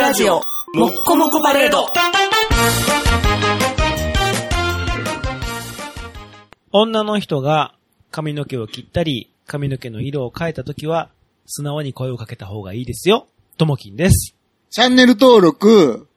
ラジオもっこもこパレード。 女の人が髪の毛を切ったり髪の毛の色を変えたときは素直に声をかけた方がいいですよ。ともきんです。 チャンネル登録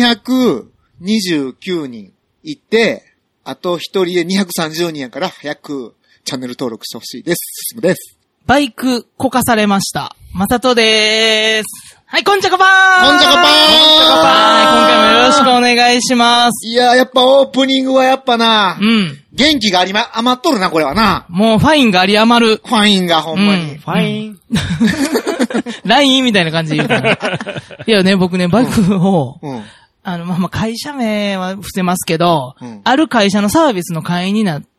229人いって、あと1人で230人やから早くチャンネル登録してほしいです。進むです。 バイクこかされました。まさとでーす。はい、こんちゃかぱーん。 こんちゃかぱーん。 今回もよろしくお願いします。 いや、やっぱオープニングはやっぱな、元気が余っとるな、これはな。 もうファインがあり余る。 ファインがほんまに。 ファイン。 ラインみたいな感じで言うから。いやね、僕ね、バイクを、会社名は伏せますけど、ある会社のサービスの会員になって、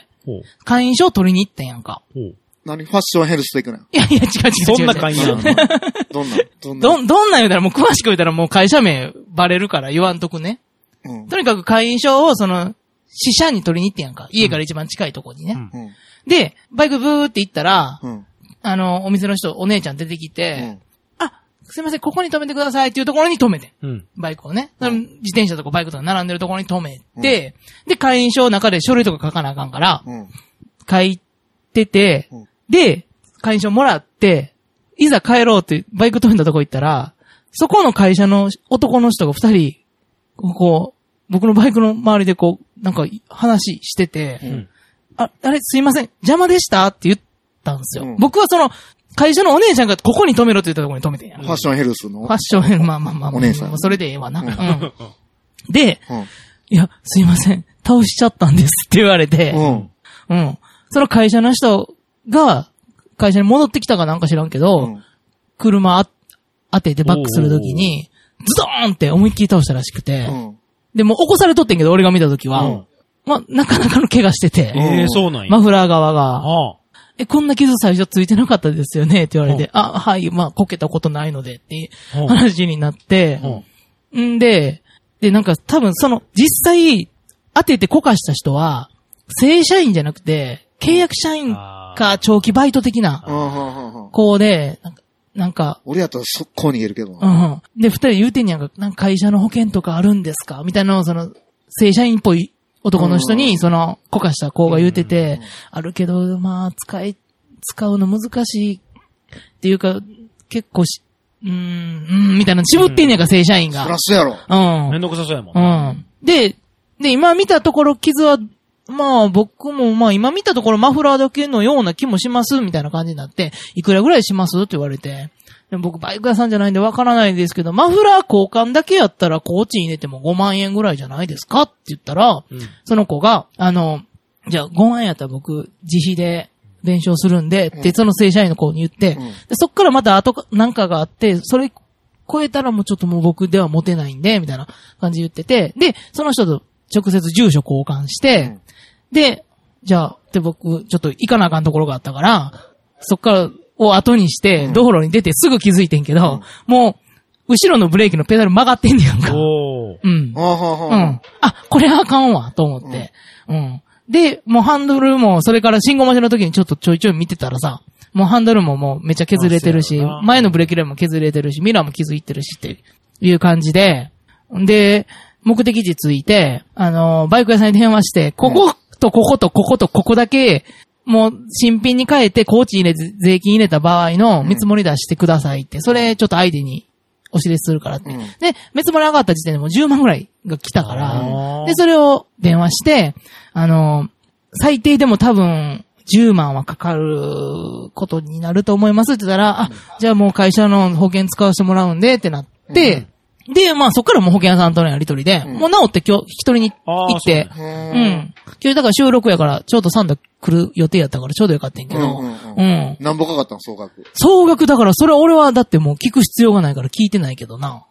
会員証取りに行ったんやんか。 何ファッションヘルスで行くの？ いや、違う。 そんな会員なの？ どんなん言うたらもう詳しく言うたらもう会社名バレるから言わんとくね。とにかく会員証を支社に取りに行ってんやんか。家から一番近いとこにね。で、バイクブーって行ったら、お店の人、お姉ちゃん出てきて、すいません、ここに止めてくださいっていうところに止めて。バイクをね。自転車とかバイクとか並んでるところに止めて、で、会員証の中で書類とか書かなあかんから、書いてて、で、会員証もらって、いざ帰ろうってバイク止めたとこ行ったら、そこの会社の男の人が二人、僕のバイクの周りでなんか話してて、あれすいません、邪魔でしたって言ったんですよ。僕は会社のお姉ちゃんがここに止めろって言ったところに止めてんや。 ファッションヘルスのファッションヘルス、まあ。 お姉さん。 それでええわな。で、いや、すいません、倒しちゃったんですって言われて、その会社の人が、会社に戻ってきたかなんか知らんけど、車当ててバックするときに、ズドーンって思いっきり倒したらしくて、で、もう起こされとってんけど、俺が見たときは、なかなかの怪我してて、 そうなんや。 マフラー側が、こんな傷最初ついてなかったですよねって言われて、はい、こけたことないのでって話になって、で、なんか多分実際当ててこかした人は、正社員じゃなくて、契約社員か長期バイト的な子で、なんか。 俺やったら速攻逃げるけど。 で、二人言うてんやんか、なんか会社の保険とかあるんですかみたいなのを正社員っぽい男の人に、こかした子が言うてて、あるけど、使うの難しいっていうか、結構みたいな、絞ってんやんか、正社員が。 そらそうやろ。 めんどくさそうやもん。 で、今見たところ傷は、僕も今見たところマフラーだけのような気もしますみたいな感じになって、いくらぐらいしますって言われて、で僕バイク屋さんじゃないんでわからないですけど、マフラー交換だけやったらコーチに入れても5万円ぐらいじゃないですかって言ったら、その子が、じゃあ5万円やったら僕自費で弁償するんで、ってその正社員の子に言って、でそっからまたなんかがあって、それ超えたらもうちょっともう僕では持てないんで、みたいな感じで言ってて、で、その人と直接住所交換して、で、じゃあ、僕、ちょっと行かなあかんところがあったから、そっからを後にして、道路に出てすぐ気づいてんけど、もう、後ろのブレーキのペダル曲がってんねやんか。これあかんわ、と思って。で、もうハンドルも、それから信号待ちの時にちょっとちょいちょい見てたらさ、もうハンドルももうめっちゃ削れてるし、前のブレーキレーンも削れてるし、ミラーも傷いってるしっていう感じで、で、目的地着いて、バイク屋さんに電話して、こことこことこことここだけ、もう新品に変えて、工賃入れて税金入れた場合の見積もり出してくださいって、それちょっと相手にお知らせするからって。で、見積もり上がった時点でもう10万ぐらいが来たから、で、それを電話して、最低でも多分10万はかかることになると思いますって言ったら、じゃあもう会社の保険使わせてもらうんでってなって、で、そっからもう保険屋さんとのやりとりで、もう治って今日引き取りに行って、今日だから収録やから、ちょうどサンダ来る予定やったからちょうどよかったんやけど、 何ぼかかったの総額。 総額だから、それは俺はだってもう聞く必要がないから聞いてないけどな。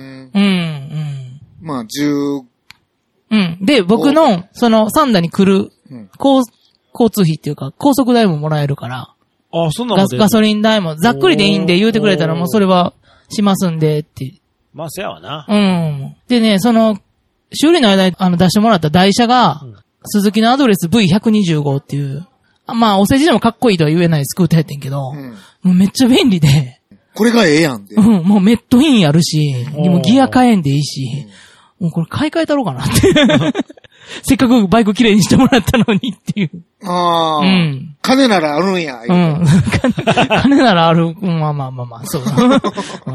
で、僕の、サンダに来る、交通費っていうか、高速代ももらえるから、 そんなのガソリン代もざっくりでいいんで言うてくれたらもうそれはしますんでって。 せやわな。 でね、修理の間に出してもらった台車が、鈴木のアドレス V125 っていう、お世辞でもかっこいいとは言えないスクーターやってんけど、もうめっちゃ便利で、 これがええやんで。 うん、もうメットインあるし、もうギア変えんでいいし、もうこれ買い替えたろうかなって。せっかくバイク綺麗にしてもらったのにっていう。 ああ。うん。金ならあるんや。 うん。金ならある。まあまあまあまあ、そうだ。うん、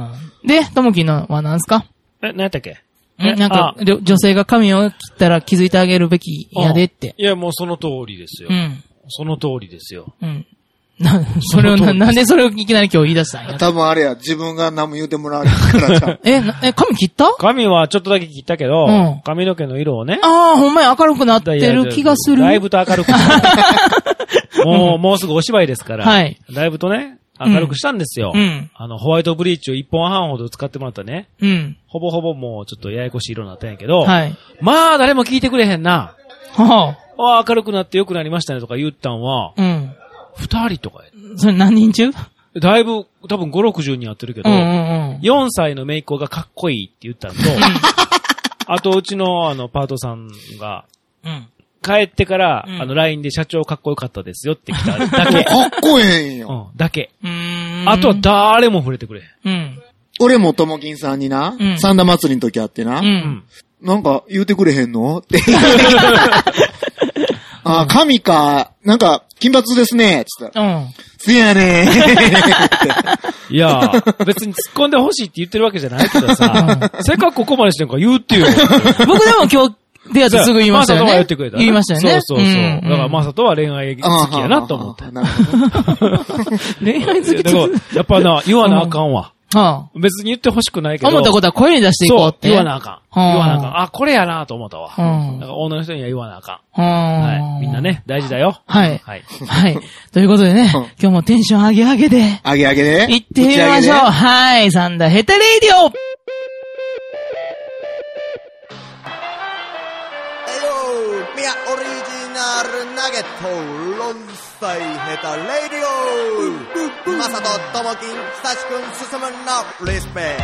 で、ともきのは何すか？ 何やったっけ？ なんか、女性が髪を切ったら気づいてあげるべきやでって。 いや、もうその通りですよ。うん。その通りですよ。うん。 それをなんでそれをいきなり今日言い出したんや。 多分あれや、自分が何も言うてもらわれるからじゃ髪切った？ 髪はちょっとだけ切ったけど、髪の毛の色をね。 ああ、ほんまに明るくなってる気がする。 だいぶと明るくなもうすぐお芝居ですから。はい。だいぶとね、明るくしたんですよ。うん。ホワイトブリーチを1本半ほど使ってもらったね。うん。ほぼほぼもうちょっとややこしい色になったんやけど。はい。まあ、誰も聞いてくれへんな。はあ。明るくなって良くなりましたねとか言ったんは。うん。2人とかや。 それ何人中？ だいぶ、多分5、60人やってるけど、4歳の姪っ子がかっこいいって言ったのと、あとうちのパートさんが、帰ってから、LINE で社長かっこよかったですよって来ただけ。 かっこええんよ。 だけ。あとは誰も触れてくれ。 俺もともきんさんにな、三田祭りの時あってな、なんか言うてくれへんのってあ、神か、なんか、金髪ですね、つったら。せやねー。いや、別に突っ込んでほしいって言ってるわけじゃないけどさ、せっかくここまでしてんから言うってよ。 僕でも今日、出会ってすぐ言いましたよね。 マサトが言ってくれた。 言いましたよね。 そう。だからマサトは恋愛好きやなと思って。 恋愛好きってやっぱな、言わなあかんわ。別に言ってほしくないけど。 思ったことは声に出していこうって。 言わなあかん。言わなあかん。あ、これやなと思ったわ。だから女の人には言わなあかん。はい。みんなね、大事だよ。 はい。はい。はい。ということでね、今日もテンション上げ上げで。 上げ上げで行ってみましょう。はい。サンダーヘタレイディオミアオリジナルナゲットロンサイヘタレディオマサトトモキンサシ君進むのリスペ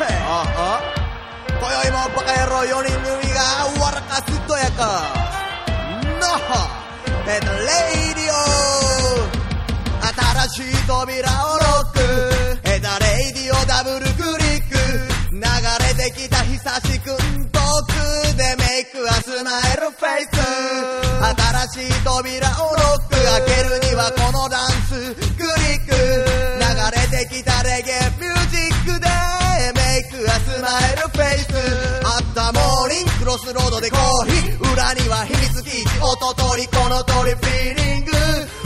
今宵もバカ野郎4人組が笑かすとやかノッヘタレディオ新しい扉をロックヘタレディオダブルクリック流れてきた久しくん遠くでメイクはスマイルフェイス新しい扉をロック開けるにはこのダンスクリック流れてきたレゲエミュージックでメイクはスマイルフェイスあったモーニングクロスロードでコーヒー裏には秘密基地音取りこの通りフィーリング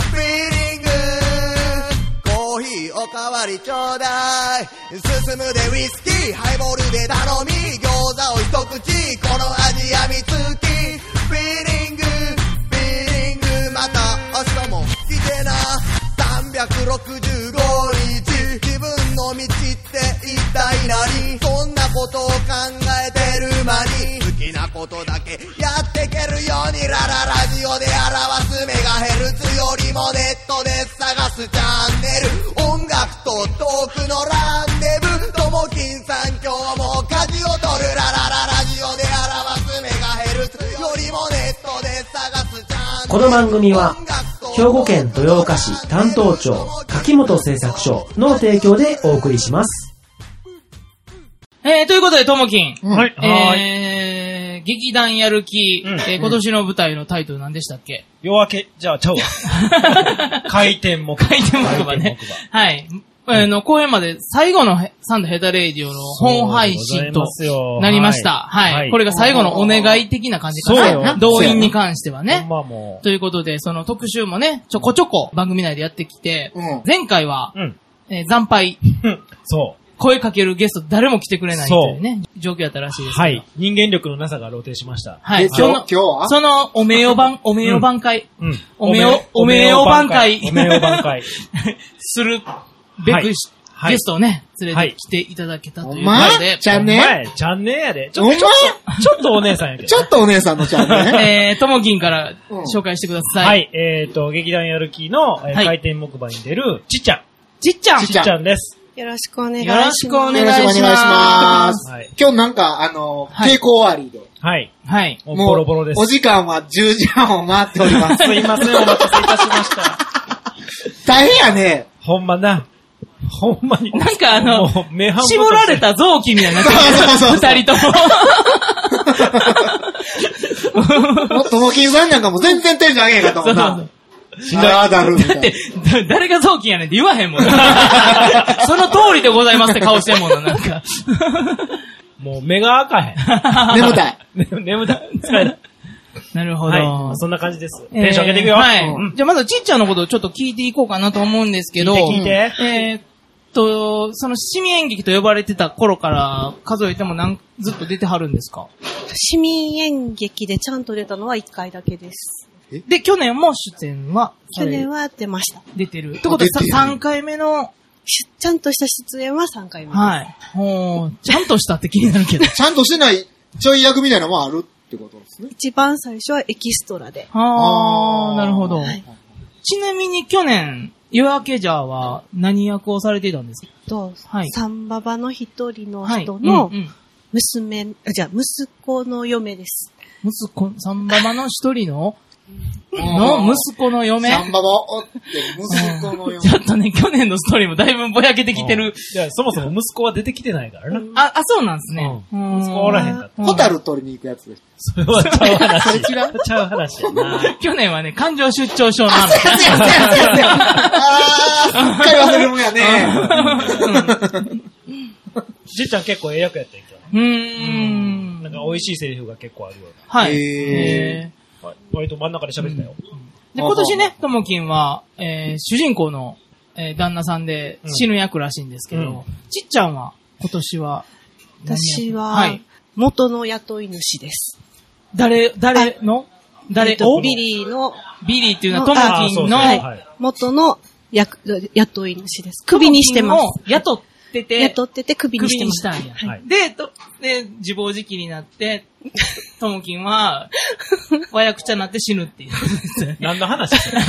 コーヒーおかわりちょうだい進むでウイスキーハイボールで頼み餃子を一口この味やみつきフィーリングまた明日も来てな365日自分の道って一体何そんなことを考えてる間に好きなことだけやってけるようにラジオで表すメガヘルツよりもネットで探すチャンネル音楽とトークのランデブともきんさん今日も舵を取るラジオで表すメガヘルツよりもネットで探すチャンネルこの番組は兵庫県豊岡市担当庁柿本製作所の提供でお送りします。 ということでともきん、 はい、 劇団やる気、今年の舞台のタイトル何でしたっけ？ 夜明けじゃあちゃうわ。回転木馬ね。 はい。公演まで最後のサンダーヘタレイディオの本配信となりました。はい。これが最後のお願い的な感じかな。動員に関してはね。ということで、その特集もね、ちょこちょこ番組内でやってきて、前回は、惨敗。 そう。 声かけるゲスト誰も来てくれないというね、状況やったらしいです。 はい。人間力のなさが露呈しました。 はい。今日はその、お名誉挽回。お名誉挽回。するべくゲストをね、連れてきていただけたということで。 ちゃんねちゃんねやで。ちょっとお姉さんやけど。 ちょっとお姉さんのちゃんね。 ともきんから紹介してください。 はい。劇団やる気の回転木馬に出るちっちゃんです。 よろしくお願いします。 よろしくお願いします。 今日なんか、稽古終わりで。 はい。 はい。 もうボロボロです。 お時間は10時半を回っております。 すいません、お待たせいたしました。 大変やね。 ほんまな。 ほんまに。 なんかもう絞られた臓器みたいになってる。二人とも。ともきんさんなんかもう全然テンション上げへんかったもんな。だるみたいな。 だって、誰が臓器やねんって言わへんもん。その通りでございますって顔してんもんな、なんか。 もう目が開かへん。 眠たい。 眠たい。疲れた。 なるほど。 はい。そんな感じです。テンション上げていくよ。 はい。じゃあまずちっちゃんのことをちょっと聞いていこうかなと思うんですけど。 聞いて。 その市民演劇と呼ばれてた頃から数えてもずっと出てはるんですか？ 市民演劇でちゃんと出たのは1回だけです。 で、去年も出演は去年は出ました。 出てる。ってことは3回目のちゃんとした出演は3回目です。 はい。ちゃんとしたって気になるけど。 ちゃんとしてないちょい役みたいなのもあるってことですね。 一番最初はエキストラで。 なるほど。はい、ちなみに去年、夜明けじゃは何役をされていたんですか？ はい。サンババの一人の人の娘、息子の嫁です。 サンババの一人の息子の嫁。 サンババおって息子の嫁。 ちょっとね、去年のストーリーもだいぶぼやけてきてる。 いや、そもそも息子は出てきてないからな。そうなんですね。 息子おらへんかった。 ホタル取りに行くやつです。 それはちゃう話。 それ違うちゃう話やな。 去年はね、感情出張症なんです。すっかり忘れるもんやね。 じっちゃん結構役やったんけど。なんか美味しいセリフが結構あるような。 はい。 割と真ん中で喋ってたよ。 で、今年ね、ともきんは、主人公の、旦那さんで死ぬ役らしいんですけど、ちっちゃんは今年は私は、元の雇い主です。 誰のビリーの、 ビリーっていうのはともきんの、 元の雇い主です。首にしてます。 雇ってて首にしてました。 で、自暴自棄になって、ともきんは、わやくちゃになって死ぬっていう。 何の話そう、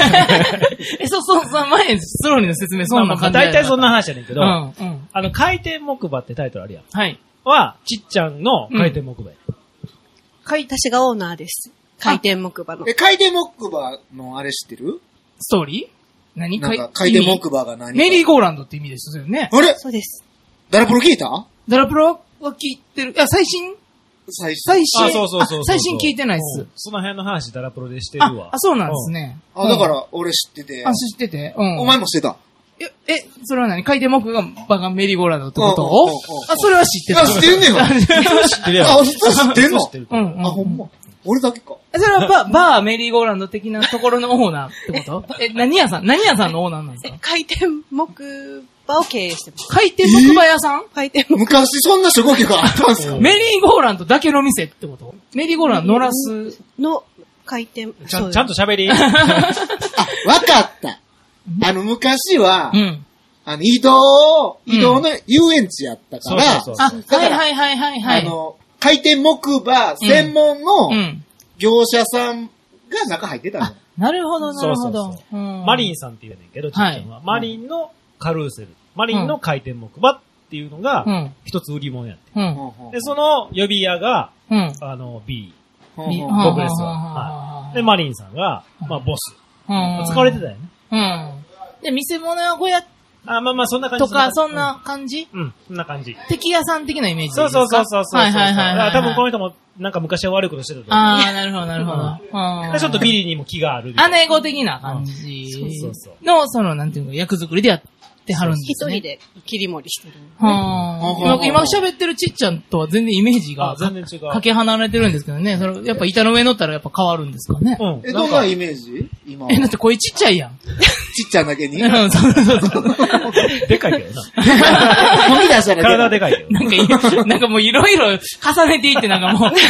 前、ストーリーの説明、そんな感じ。 大体そんな話やねんけど、回転木馬ってタイトルあるやん。 はい。 は、ちっちゃんの回転木馬や。 私がオーナーです。回転木馬の。 回転木馬のあれ知ってる？ ストーリー？何回転木馬が何？ メリーゴーランドって意味ですよね。 あれ？ そうです。 ダラプロ聞いた？ ダラプロは聞いてる。いや、最新。 そう。 最新聞いてないっす。 その辺の話ダラプロでしてるわ。 そうなんですね。 だから俺知ってて。 知ってて。 お前も知ってた？ それは何？回転木馬がメリーゴーランドってことそれは知ってた。 知ってんねんよ。 知ってるやろ。 知ってんの？ほんま。俺だけか。 それはバーメリーゴーランド的なところのオーナーってこと？何屋さんのオーナーなんですか？ 回転木馬を経営してます。 回転木馬屋さん？ 昔そんな諸国があったんですか？ メリーゴーランドだけの店ってこと？メリーゴーランド乗らすの回転。 ちゃんと喋り。 わかった。昔は、移動の遊園地やったから、 はい。 回転木馬専門の業者さんが中入ってたの。 なるほど。 マリンさんって言うねんけど、ちっちゃんは。マリンのカルーセル。マリンの回転木馬っていうのが、一つ売り物やって。で、その呼び屋が、B。僕ですわ。で、マリンさんが、ボス。使われてたよね。 で、見せ物屋小屋そんな感じ。 とか、そんな感じ？ そんな感じ。 敵屋さん的なイメージですか？そう。 はい。 多分この人も、なんか昔は悪いことしてたと思う。 なるほど。 ちょっとビリーにも気がある。 姉子的な感じの、なんていうか、役作りでやってはるんですね。 一人で切り盛りしてる。 今喋ってるちっちゃんとは全然イメージが、かけ離れてるんですけどね。やっぱ板の上乗ったらやっぱ変わるんですかね。 どんなイメージ？今。 だって声ちっちゃいやん。 ちっちゃんだけに？ そう。 でかいけどな。 飛び出したら体でかいけど。なんかもういろいろ重ねていってなんかもう。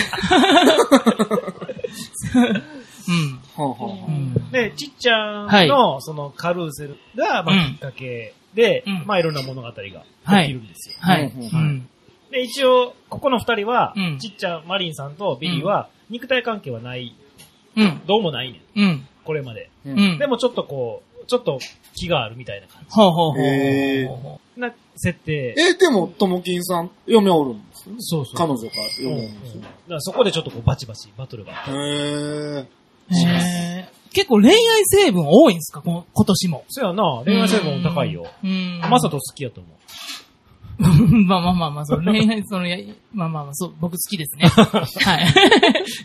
で、ちっちゃんの、そのカルーセルが、きっかけで、いろんな物語が起きるんですよ。で、一応、ここの二人は、ちっちゃん、マリンさんとビリーは、肉体関係はない。どうもないねん。これまで。でもちょっと気があるみたいな感じ。な設定。 でも、ともきんさん、嫁おるんですよね。 そう。 彼女が嫁おるんですよ。 そこでちょっとバチバチバトルが。 結構恋愛成分多いんですか今年も。 そうやな、恋愛成分高いよ。マサト好きやと思う。 まあ、そう、恋愛、そう、僕好きですね。はい。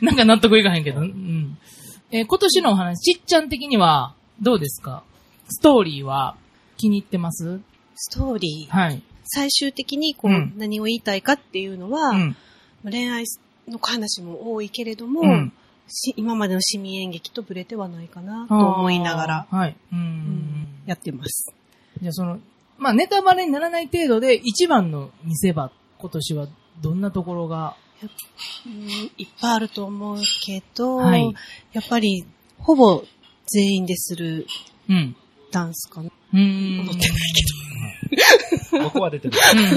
なんか納得いかへんけど。今年のお話、ちっちゃん的には、どうですか？ストーリーは気に入ってます？ ストーリー。 はい。 最終的に何を言いたいかっていうのは、恋愛の話も多いけれども、今までの市民演劇とブレてはないかなと思いながら、 はい。 やってます。 じゃあネタバレにならない程度で一番の見せ場、今年はどんなところがいっぱいあると思うけど、やっぱりほぼ全員でするダンスかな。踊ってないけど。 僕は出てる。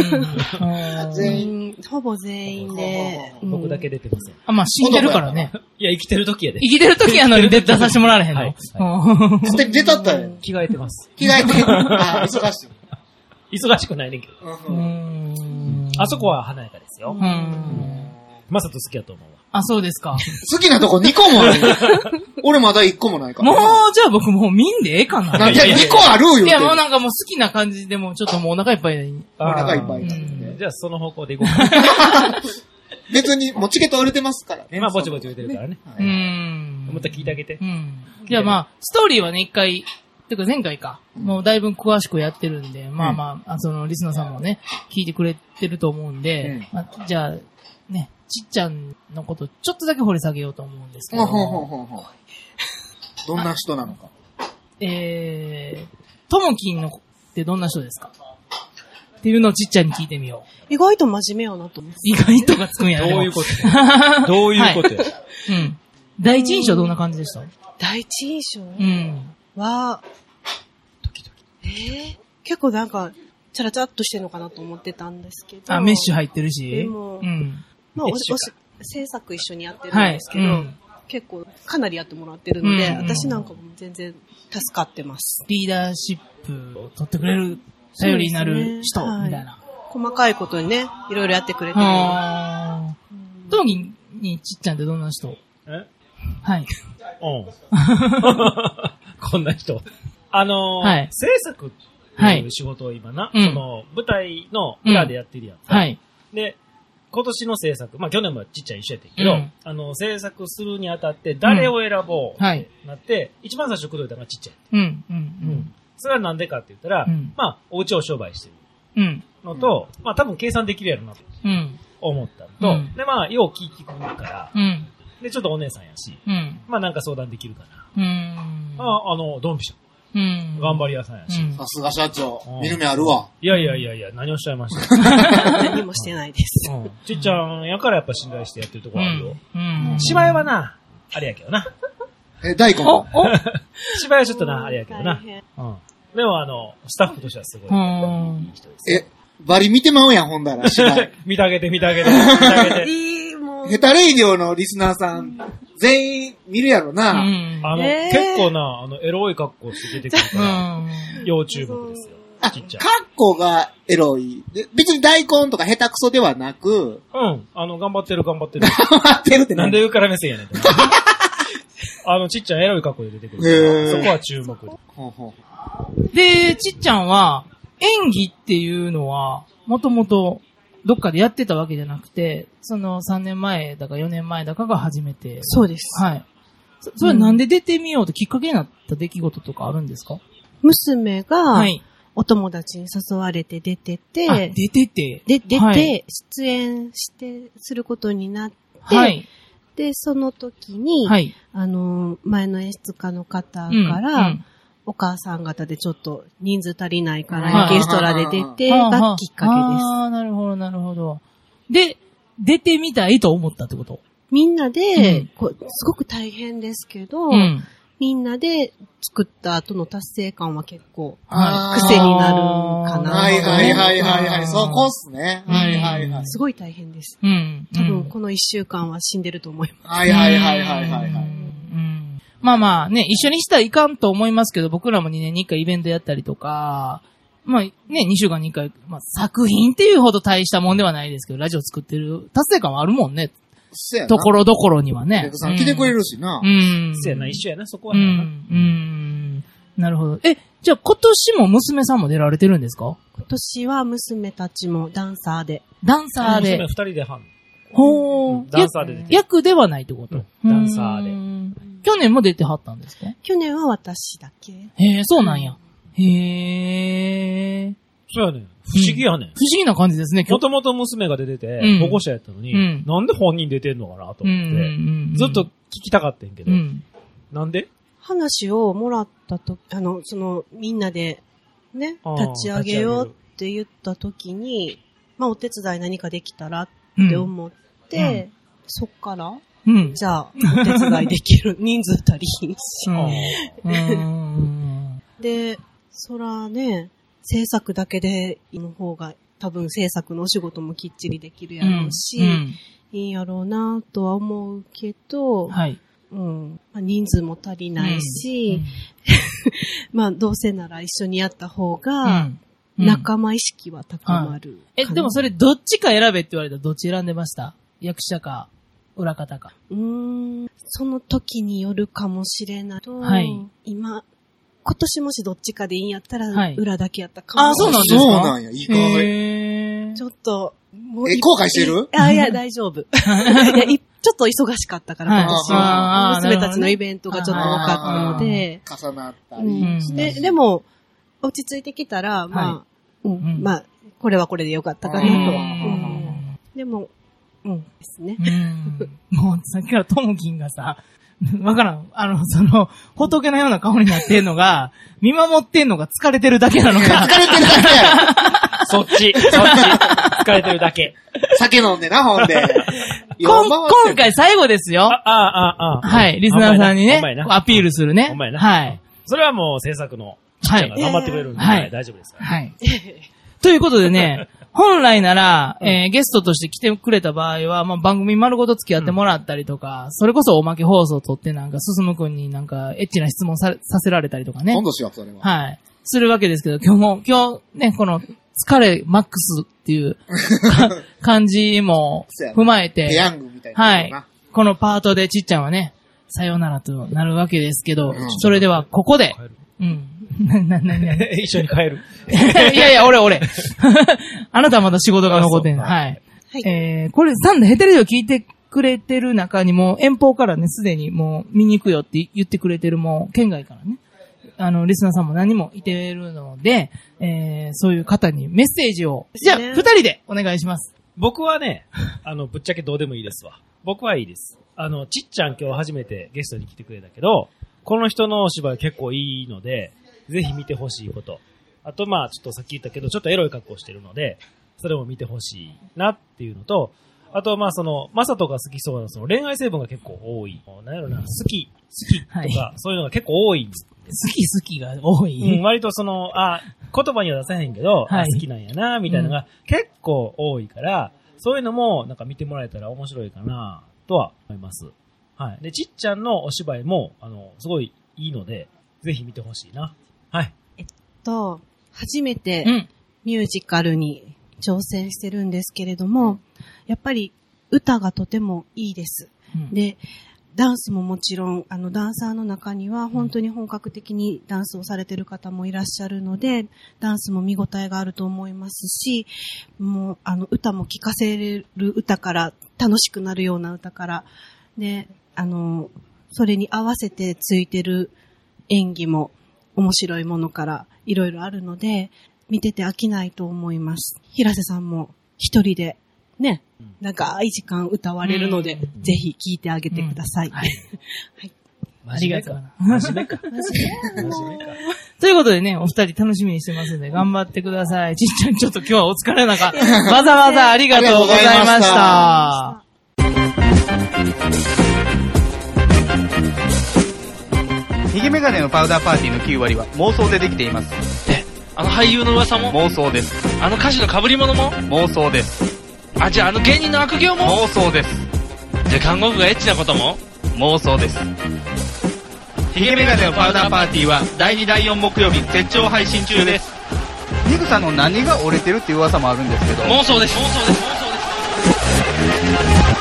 ほぼ全員で。 僕だけ出てません。 まあ死んでるからね。 いや、生きてる時やで。 生きてる時やのに出させてもらわれへんの。 出たったよ。 着替えてます。 着替えて。忙しい。 忙しくないねんけど。あそこは華やかですよ。マサト好きやと思うわ。 あ、そうですか。 好きなとこ2個もある。俺まだ1個もないから。 もう、じゃあ僕もう見んでええかな。 なんで2個あるよ。 いや、もうなんかもう好きな感じでもうちょっともうお腹いっぱいで。 お腹いっぱい。 じゃあその方向でいこうか。 別に、もうチケット売れてますからね。 まあ、ぼちぼち売れてるからね。もっと聞いてあげて。 じゃあまあ、ストーリーはね、一回、てか前回か。もうだいぶ詳しくやってるんで、まあ、リスナーさんもね、聞いてくれてると思うんで、じゃあ、ね、ちっちゃんのことちょっとだけ掘り下げようと思うんですけど。 どんな人なのか。 ともきんのってどんな人ですかっていうのをちっちゃんに聞いてみよう。意外と真面目やなと思って。 意外とがつくんやね。 どういうことどういうことや。 第一印象どんな感じでした？ 第一印象は、結構なんか、チャラチャラっとしてるのかなと思ってたんですけど。 メッシュ入ってるし。 でも、まあ、制作一緒にやってるんですけど、結構かなりやってもらってるので、私なんかも全然助かってます。 リーダーシップを取ってくれる、頼りになる人、みたいな。 細かいことにね、いろいろやってくれてる。 当時にちっちゃんってどんな人？はい。 こんな人。制作っていう仕事を今な、その舞台の裏でやってるやつ。で、今年の制作、まあ去年もちっちゃい一緒やったけど、制作するにあたって誰を選ぼうってなって、一番最初くどいたのがちっちゃい。それはなんでかって言ったら、まあお家を商売してるのと、まあ多分計算できるやろなと思ったのと、でまあよう聞くから、でちょっとお姉さんやし、まあなんか相談できるかな。ドンピシャ。頑張り屋さんやし。 さすが社長。見る目あるわ。 いや、何をおっしゃいました何もしてないです。 ちっちゃんやからやっぱ信頼してやってるとこあるよ。芝居はな、あれやけどな。 大根芝居はちょっとな、あれやけどな。でもスタッフとしてはすごい。いい人です。 バリ見てまうやん、ほんだら。 見てあげて。 ヘタレイディオのリスナーさん、全員見るやろな。 結構な、エロい格好して出てくるから、要注目ですよ。ちっちゃい。 格好がエロい。別に大根とか下手くそではなく。 頑張ってる。 頑張ってるってなんで上から目線やねん。ちっちゃいエロい格好で出てくるから、そこは注目。 で、ちっちゃんは、演技っていうのは、もともと、どっかでやってたわけじゃなくて、その3年前だか4年前だかが初めて。 そうです。 はい。それなんで出てみようときっかけになった出来事とかあるんですか？ 娘が、お友達に誘われて出てて、出て、出演することになって、で、その時に、前の演出家の方から、お母さん方でちょっと人数足りないからエキストラで出てがきっかけです。 なるほど。で、出てみたいと思ったってこと？ みんなで、すごく大変ですけど、みんなで作った後の達成感は結構、癖になるかな。 はい。そこっすね。 すごい大変です。多分この1週間は死んでると思います。 まあね、一緒にしたらいかんと思いますけど、僕らも2年に1回イベントやったりとか、まあね、2週間に1回、まあ作品っていうほど大したもんではないですけど、ラジオ作ってる達成感はあるもんね。 ところどころにはね。 お客さん来てくれるしな。 そうやな、一緒やな、そこはなるほど。じゃあ今年も娘さんも出られてるんですか？ 今年は娘たちもダンサーで。 娘二人でダンサーで出てる。 役ではないってこと？ ダンサーで。 去年も出てはったんですか？ 去年は私だけ。 そうなんや。へー。 そうやね。不思議やね。 不思議な感じですね。 もともと娘が出てて、保護者やったのに、なんで本人出てんのかなと思って、ずっと聞きたかったんけど、なんで？ 話をもらったと、みんなでね、立ち上げようって言った時に、お手伝い何かできたらって思って、そっから、じゃあ、お手伝いできる人数足りひんし。で、そらね、制作だけでの方が多分制作のお仕事もきっちりできるやろうし、いいんやろうなとは思うけど、人数も足りないし、どうせなら一緒にやった方が、仲間意識は高まる。 でもそれどっちか選べって言われたらどっち選んでました？役者か、裏方か。 その時によるかもしれないと、今年もしどっちかでいいんやったら、裏だけやったかもしれない。 そうなんや、いいか。 ちょっと、 後悔してる？ いや、大丈夫。ちょっと忙しかったから、私は。娘たちのイベントがちょっと多かったので。 重なったり。 でも、落ち着いてきたら、これはこれでよかったかなとは。でも、ですね。 もう、さっきからトムキンがさ、わからん。仏のような顔になってんのが、見守ってんのが疲れてるだけなのか。 疲れてるだけやそっち。疲れてるだけ。 酒飲んでな、ほんで。 今回最後ですよ。はい。リスナーさんにね、アピールするね。はい。 それはもう制作のちっちゃんが頑張ってくれるんで、大丈夫ですから。 はい。ということでね、本来なら、ゲストとして来てくれた場合は、番組丸ごと付き合ってもらったりとか、それこそおまけ放送を撮って進くんにエッチな質問させられたりとかね。 今度しよう、それは。 はい。するわけですけど、今日ね、この疲れマックスっていう感じも踏まえて、 ペヤングみたいな。 はい。このパートでちっちゃんはね、さよならとなるわけですけど、それではここで、 一緒に帰る。 いや、俺。あなたはまだ仕事が残ってんの。はい。これ、サンダヘテレビを聞いてくれてる中にも、遠方からね、すでにもう見に行くよって言ってくれてるもう、県外からね、リスナーさんも何もいてるので、そういう方にメッセージを、じゃあ、二人でお願いします。 僕はね、ぶっちゃけどうでもいいですわ。僕はいいです。ちっちゃん今日初めてゲストに来てくれたけど、この人のお芝居結構いいので、ぜひ見てほしいこと。あと、ちょっとさっき言ったけど、ちょっとエロい格好してるので、それも見てほしいなっていうのと、あと、マサトが好きそうな、恋愛成分が結構多い。なんやろな、好きとか、そういうのが結構多いんです。 好きが多い。 割と言葉には出せへんけど、好きなんやな、みたいなのが結構多いから、そういうのも見てもらえたら面白いかな、とは思います。はい。で、ちっちゃんのお芝居も、すごいいいので、ぜひ見てほしいな。はい。 初めてミュージカルに挑戦してるんですけれども、やっぱり歌がとてもいいです。で、ダンスももちろん、ダンサーの中には本当に本格的にダンスをされてる方もいらっしゃるので、ダンスも見応えがあると思いますし、もう、歌も聴かせる歌から、楽しくなるような歌から、で、それに合わせてついてる演技も面白いものからいろいろあるので、見てて飽きないと思います。平瀬さんも一人でね、長い時間歌われるので、ぜひ聴いてあげてください。はい。 ありがとう。真面目か。ということでね、お二人楽しみにしてますので、頑張ってください。ちっちゃんちょっと今日はお疲れなかった。わざわざありがとうございました。 ヒゲメガネのパウダーパーティーの9割は妄想でできています。 俳優の噂も妄想です。 歌手の被り物も妄想です。 じゃあ芸人の悪行も妄想です。 じゃあ看護婦がエッチなことも妄想です。ヒゲメガネのパウダーパーティーは第2第4木曜日絶頂配信中です。ニグさんの何が折れてるっていう噂もあるんですけど妄想です。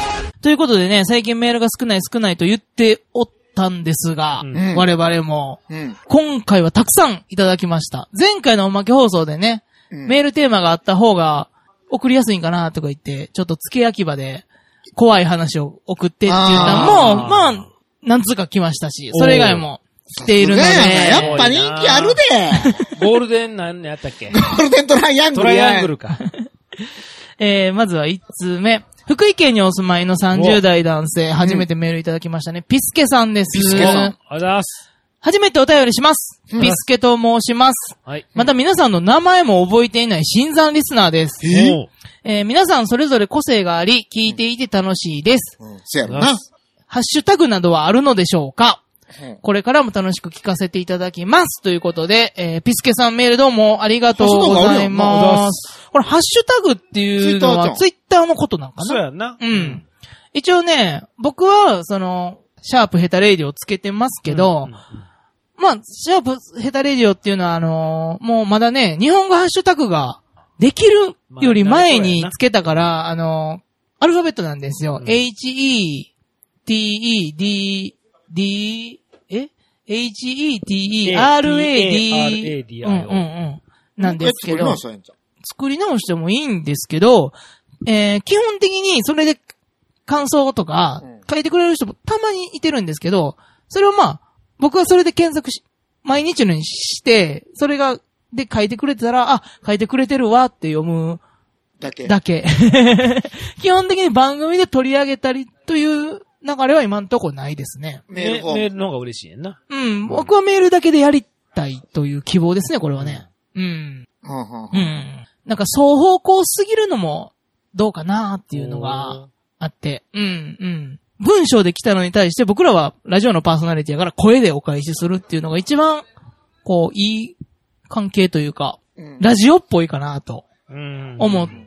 ということでね、最近メールが少ないと言っておったんですが、我々も、今回はたくさんいただきました。前回のおまけ放送でね、メールテーマがあった方が送りやすいんかなとか言って、ちょっと付け焼き場で怖い話を送ってって言ったのも、まあ、何つか来ましたし、それ以外も来ているので。 やっぱ人気あるで。 ゴールデン何やったっけ？ ゴールデントライアングル。 トライアングルか。 まずは1通目。福井県にお住まいの30代男性、初めてメールいただきましたね。ピスケさんです。 ピスケさん。ありがとうございます。 初めてお便りします。ピスケと申します。はい。また皆さんの名前も覚えていない新参リスナーです。皆さんそれぞれ個性があり、聞いていて楽しいです。 そうやろな。 ハッシュタグなどはあるのでしょうか？これからも楽しく聞かせていただきます。ということで、ピスケさんメールどうもありがとうございます。これハッシュタグっていうのはツイッターのことなんかな？ そうやんな。 うん。一応ね、僕はシャープヘタレイディオつけてますけど、まあ、シャープヘタレディオっていうのはもうまだね、日本語ハッシュタグができるより前につけたから、アルファベットなんですよ。HETERAD なんですけど、作り直してもいいんですけど、基本的にそれで感想とか書いてくれる人もたまにいてるんですけど、それをまあ、僕はそれで検索毎日のようにして、それで書いてくれてたら、書いてくれてるわって読むだけ。基本的に番組で取り上げたりという流れは今んとこないですね。 メールの方が嬉しいやんな。 うん。僕はメールだけでやりたいという希望ですね、これはね。うん。なんか双方向すぎるのもどうかなっていうのがあって。文章で来たのに対して僕らはラジオのパーソナリティやから声でお返しするっていうのが一番、いい関係というか、ラジオっぽいかなと思って、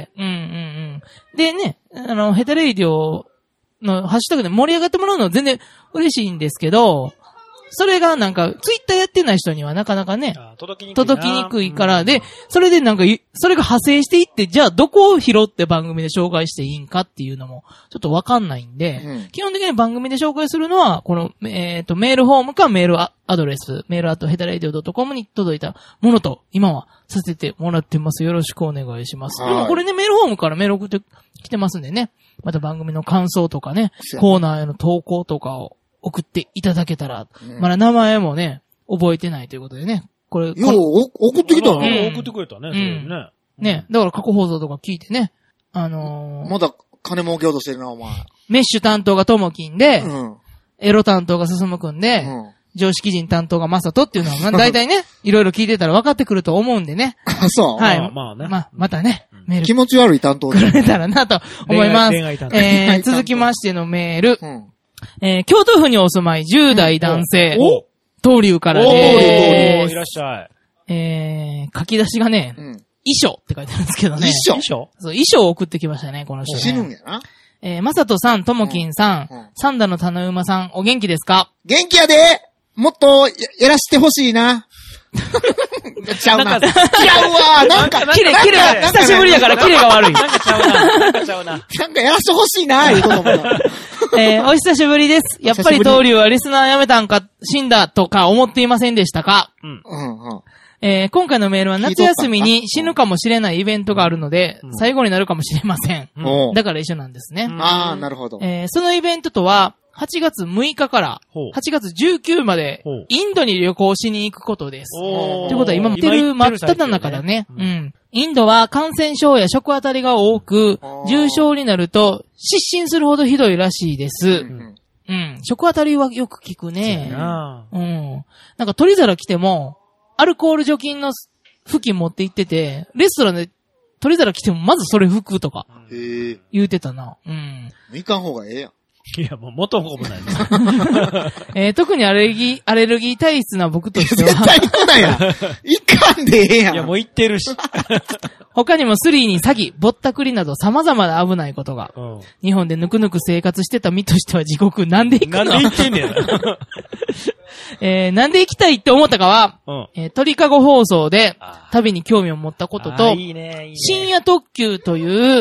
でね、ヘタレイディオのハッシュタグで盛り上がってもらうのは全然嬉しいんですけど、それがなんか、ツイッターやってない人にはなかなかね、届きにくいから、で、それでなんか、それが派生していって、じゃあどこを拾って番組で紹介していいんかっていうのも、ちょっとわかんないんで、基本的に番組で紹介するのは、この、メールフォームかメールアドレス、メール@hetalradio.com に届いたものと、今はさせてもらってます。よろしくお願いします。でもこれね、メールフォームからメール送ってきてますんでね、また番組の感想とかね、コーナーへの投稿とかを、送っていただけたら、まだ名前もね、覚えてないということでね。これ。 送ってきたね。 送ってくれたね、それね。 ね。だから過去放送とか聞いてね。 まだ金儲けようとしてるな、お前。 メッシュ担当がともきんで、エロ担当が進むくんで、常識人担当がまさとっていうのは、だいたいね、いろいろ聞いてたら分かってくると思うんでね。 そう。 はい。まあね。またね、 メール。気持ち悪い担当くれたらなと思います。続きましてのメール。京都府にお住まい10代男性、東流からです。いらっしゃい。書き出しがね、衣装って書いてあるんですけどね。 衣装を送ってきましたね、この人。 死ぬんやな。 まさとさん、ともきんさん、サンダの棚馬さん、お元気ですか？ 元気やで！もっとやらしてほしいな。ちゃうな。違うわ。なんか、 キレが、久しぶりやからキレが悪い。 なんかちゃうな。なんかやらしてほしいな、いうことも。 お久しぶりです。やっぱり東流はリスナー辞めたんか、死んだとか思っていませんでしたか？今回のメールは夏休みに死ぬかもしれないイベントがあるので、最後になるかもしれません。だから一緒なんですね。 ああ、なるほど。 そのイベントとは、8月6日から8月19までインドに旅行しに行くことです。ということは今見てる真っ只中だね。インドは感染症や食あたりが多く、重症になると失神するほどひどいらしいです。食あたりはよく聞くね。なんか取り皿来ても、アルコール除菌の布巾持って行ってて、レストランで取り皿来てもまずそれ拭くとか言うてたな。 いかん方がええやん。 いや、もう元も子もないね。特にアレルギー体質な僕としては。 絶対行くなや。いかんでええやん。 いや、もう行ってるし。 他にもスリーに詐欺、ぼったくりなど様々な危ないことが。日本でぬくぬく生活してた身としては地獄。なんで行くの？ なんで行ってんねやな。なんで行きたいって思ったかは、鳥かご放送で旅に興味を持ったことと、深夜特急という、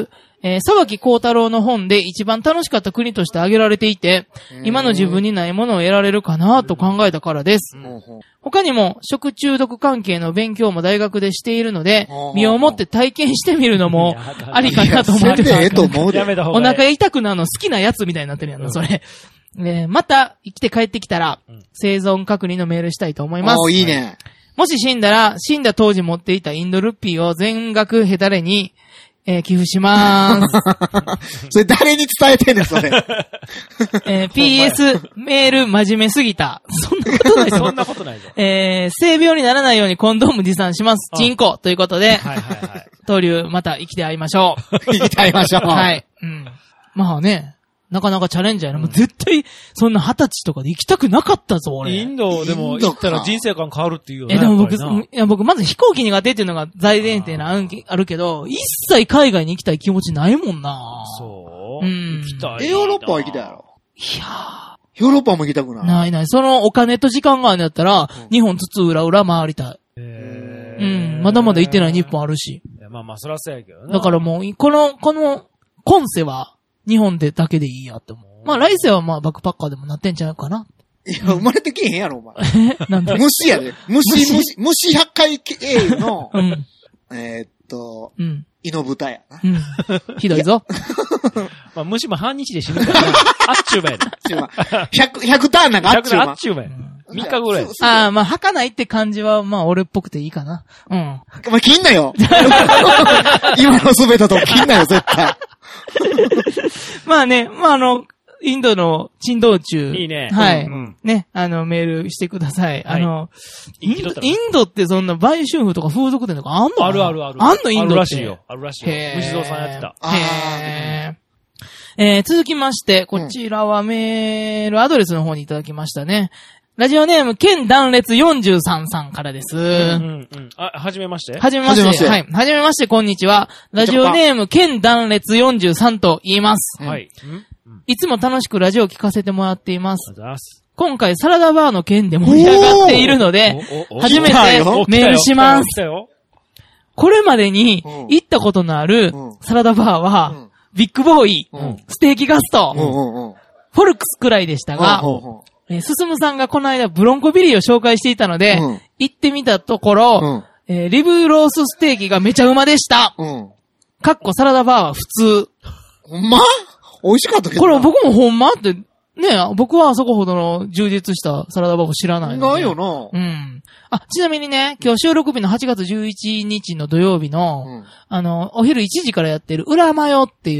沢木幸太郎の本で一番楽しかった国として挙げられていて、今の自分にないものを得られるかなと考えたからです。他にも食中毒関係の勉強も大学でしているので、身をもって体験してみるのもありかなと思ってます。お腹痛くなるの好きなやつみたいになってるやんな、それ。また生きて帰ってきたら、生存確認のメールしたいと思います。 いいね。 もし死んだら、死んだ当時持っていたインドルッピーを全額ヘタレに、寄付しまーす。 それ誰に伝えてんねん、それ。 PS、メール真面目すぎた。そんなことないぞ。 そんなことないぞ。 性病にならないようにコンドーム持参します。チンコということで、当流また生きて会いましょう。 生きて会いましょう。 はい。まあね。なかなかチャレンジャーやな。もう絶対、そんな20歳とかで行きたくなかったぞ、俺。 インドでも行ったら人生観変わるっていうよね。 でも僕まず飛行機苦手っていうのが大前提なあるけど、一切海外に行きたい気持ちないもんな。 そう？ 行きたい。 ヨーロッパは行きたいやろ。 いやー。 ヨーロッパも行きたくない。 ない。そのお金と時間があるんだったら、日本つつ裏回りたい。まだまだ行ってない日本あるし。 まあそらそうやけどな。 だからもう、この、今世は、日本でだけでいいやって思う。まあ来世はまあバックパッカーでもなってんちゃうかな。 いや、生まれてけへんやろ、お前。 なんで虫やで。虫100回経由の、胃の豚やな。 ひどいぞ。 まあ虫も半日で死ぬからな。あっちゅうまやで。 100ターンなんかあっちゅうま。 あっちゅうまや。3日ぐらい。 まあ、儚ないって感じは、まあ、俺っぽくていいかな。 お前切んなよ。今の滑ったとこ切んなよ、絶対。 まあね、インドの珍道中。 いいね。 はい。ね、メールしてください。インドってそんな売春婦とか風俗店とかあんの？ ある。 あんのインドって。 あるらしいよ。虫蔵さんやってた。 続きまして、こちらはメールアドレスの方にいただきましたね。ラジオネーム、剣断裂43さんからです。 はじめまして。 はじめまして。はい。はじめまして、こんにちは。ラジオネーム、剣断裂43と言います。 はい。 いつも楽しくラジオを聞かせてもらっています。今回、サラダバーの件で盛り上がっているので、初めてメールします。これまでに行ったことのあるサラダバーは、ビッグボーイ、ステーキガスト、フォルクスくらいでしたが、進むさんがこの間ブロンコビリーを紹介していたので、行ってみたところ、リブロースステーキがめちゃうまでした。かっこサラダバーは普通。 ほんま？美味しかったけど。 これ僕もほんまって、ね、僕はあそこほどの充実したサラダバーを知らないので。 ないよな。 ちなみにね、今日収録日の8月11日の土曜日の、お昼1時からやってる裏マヨっていう、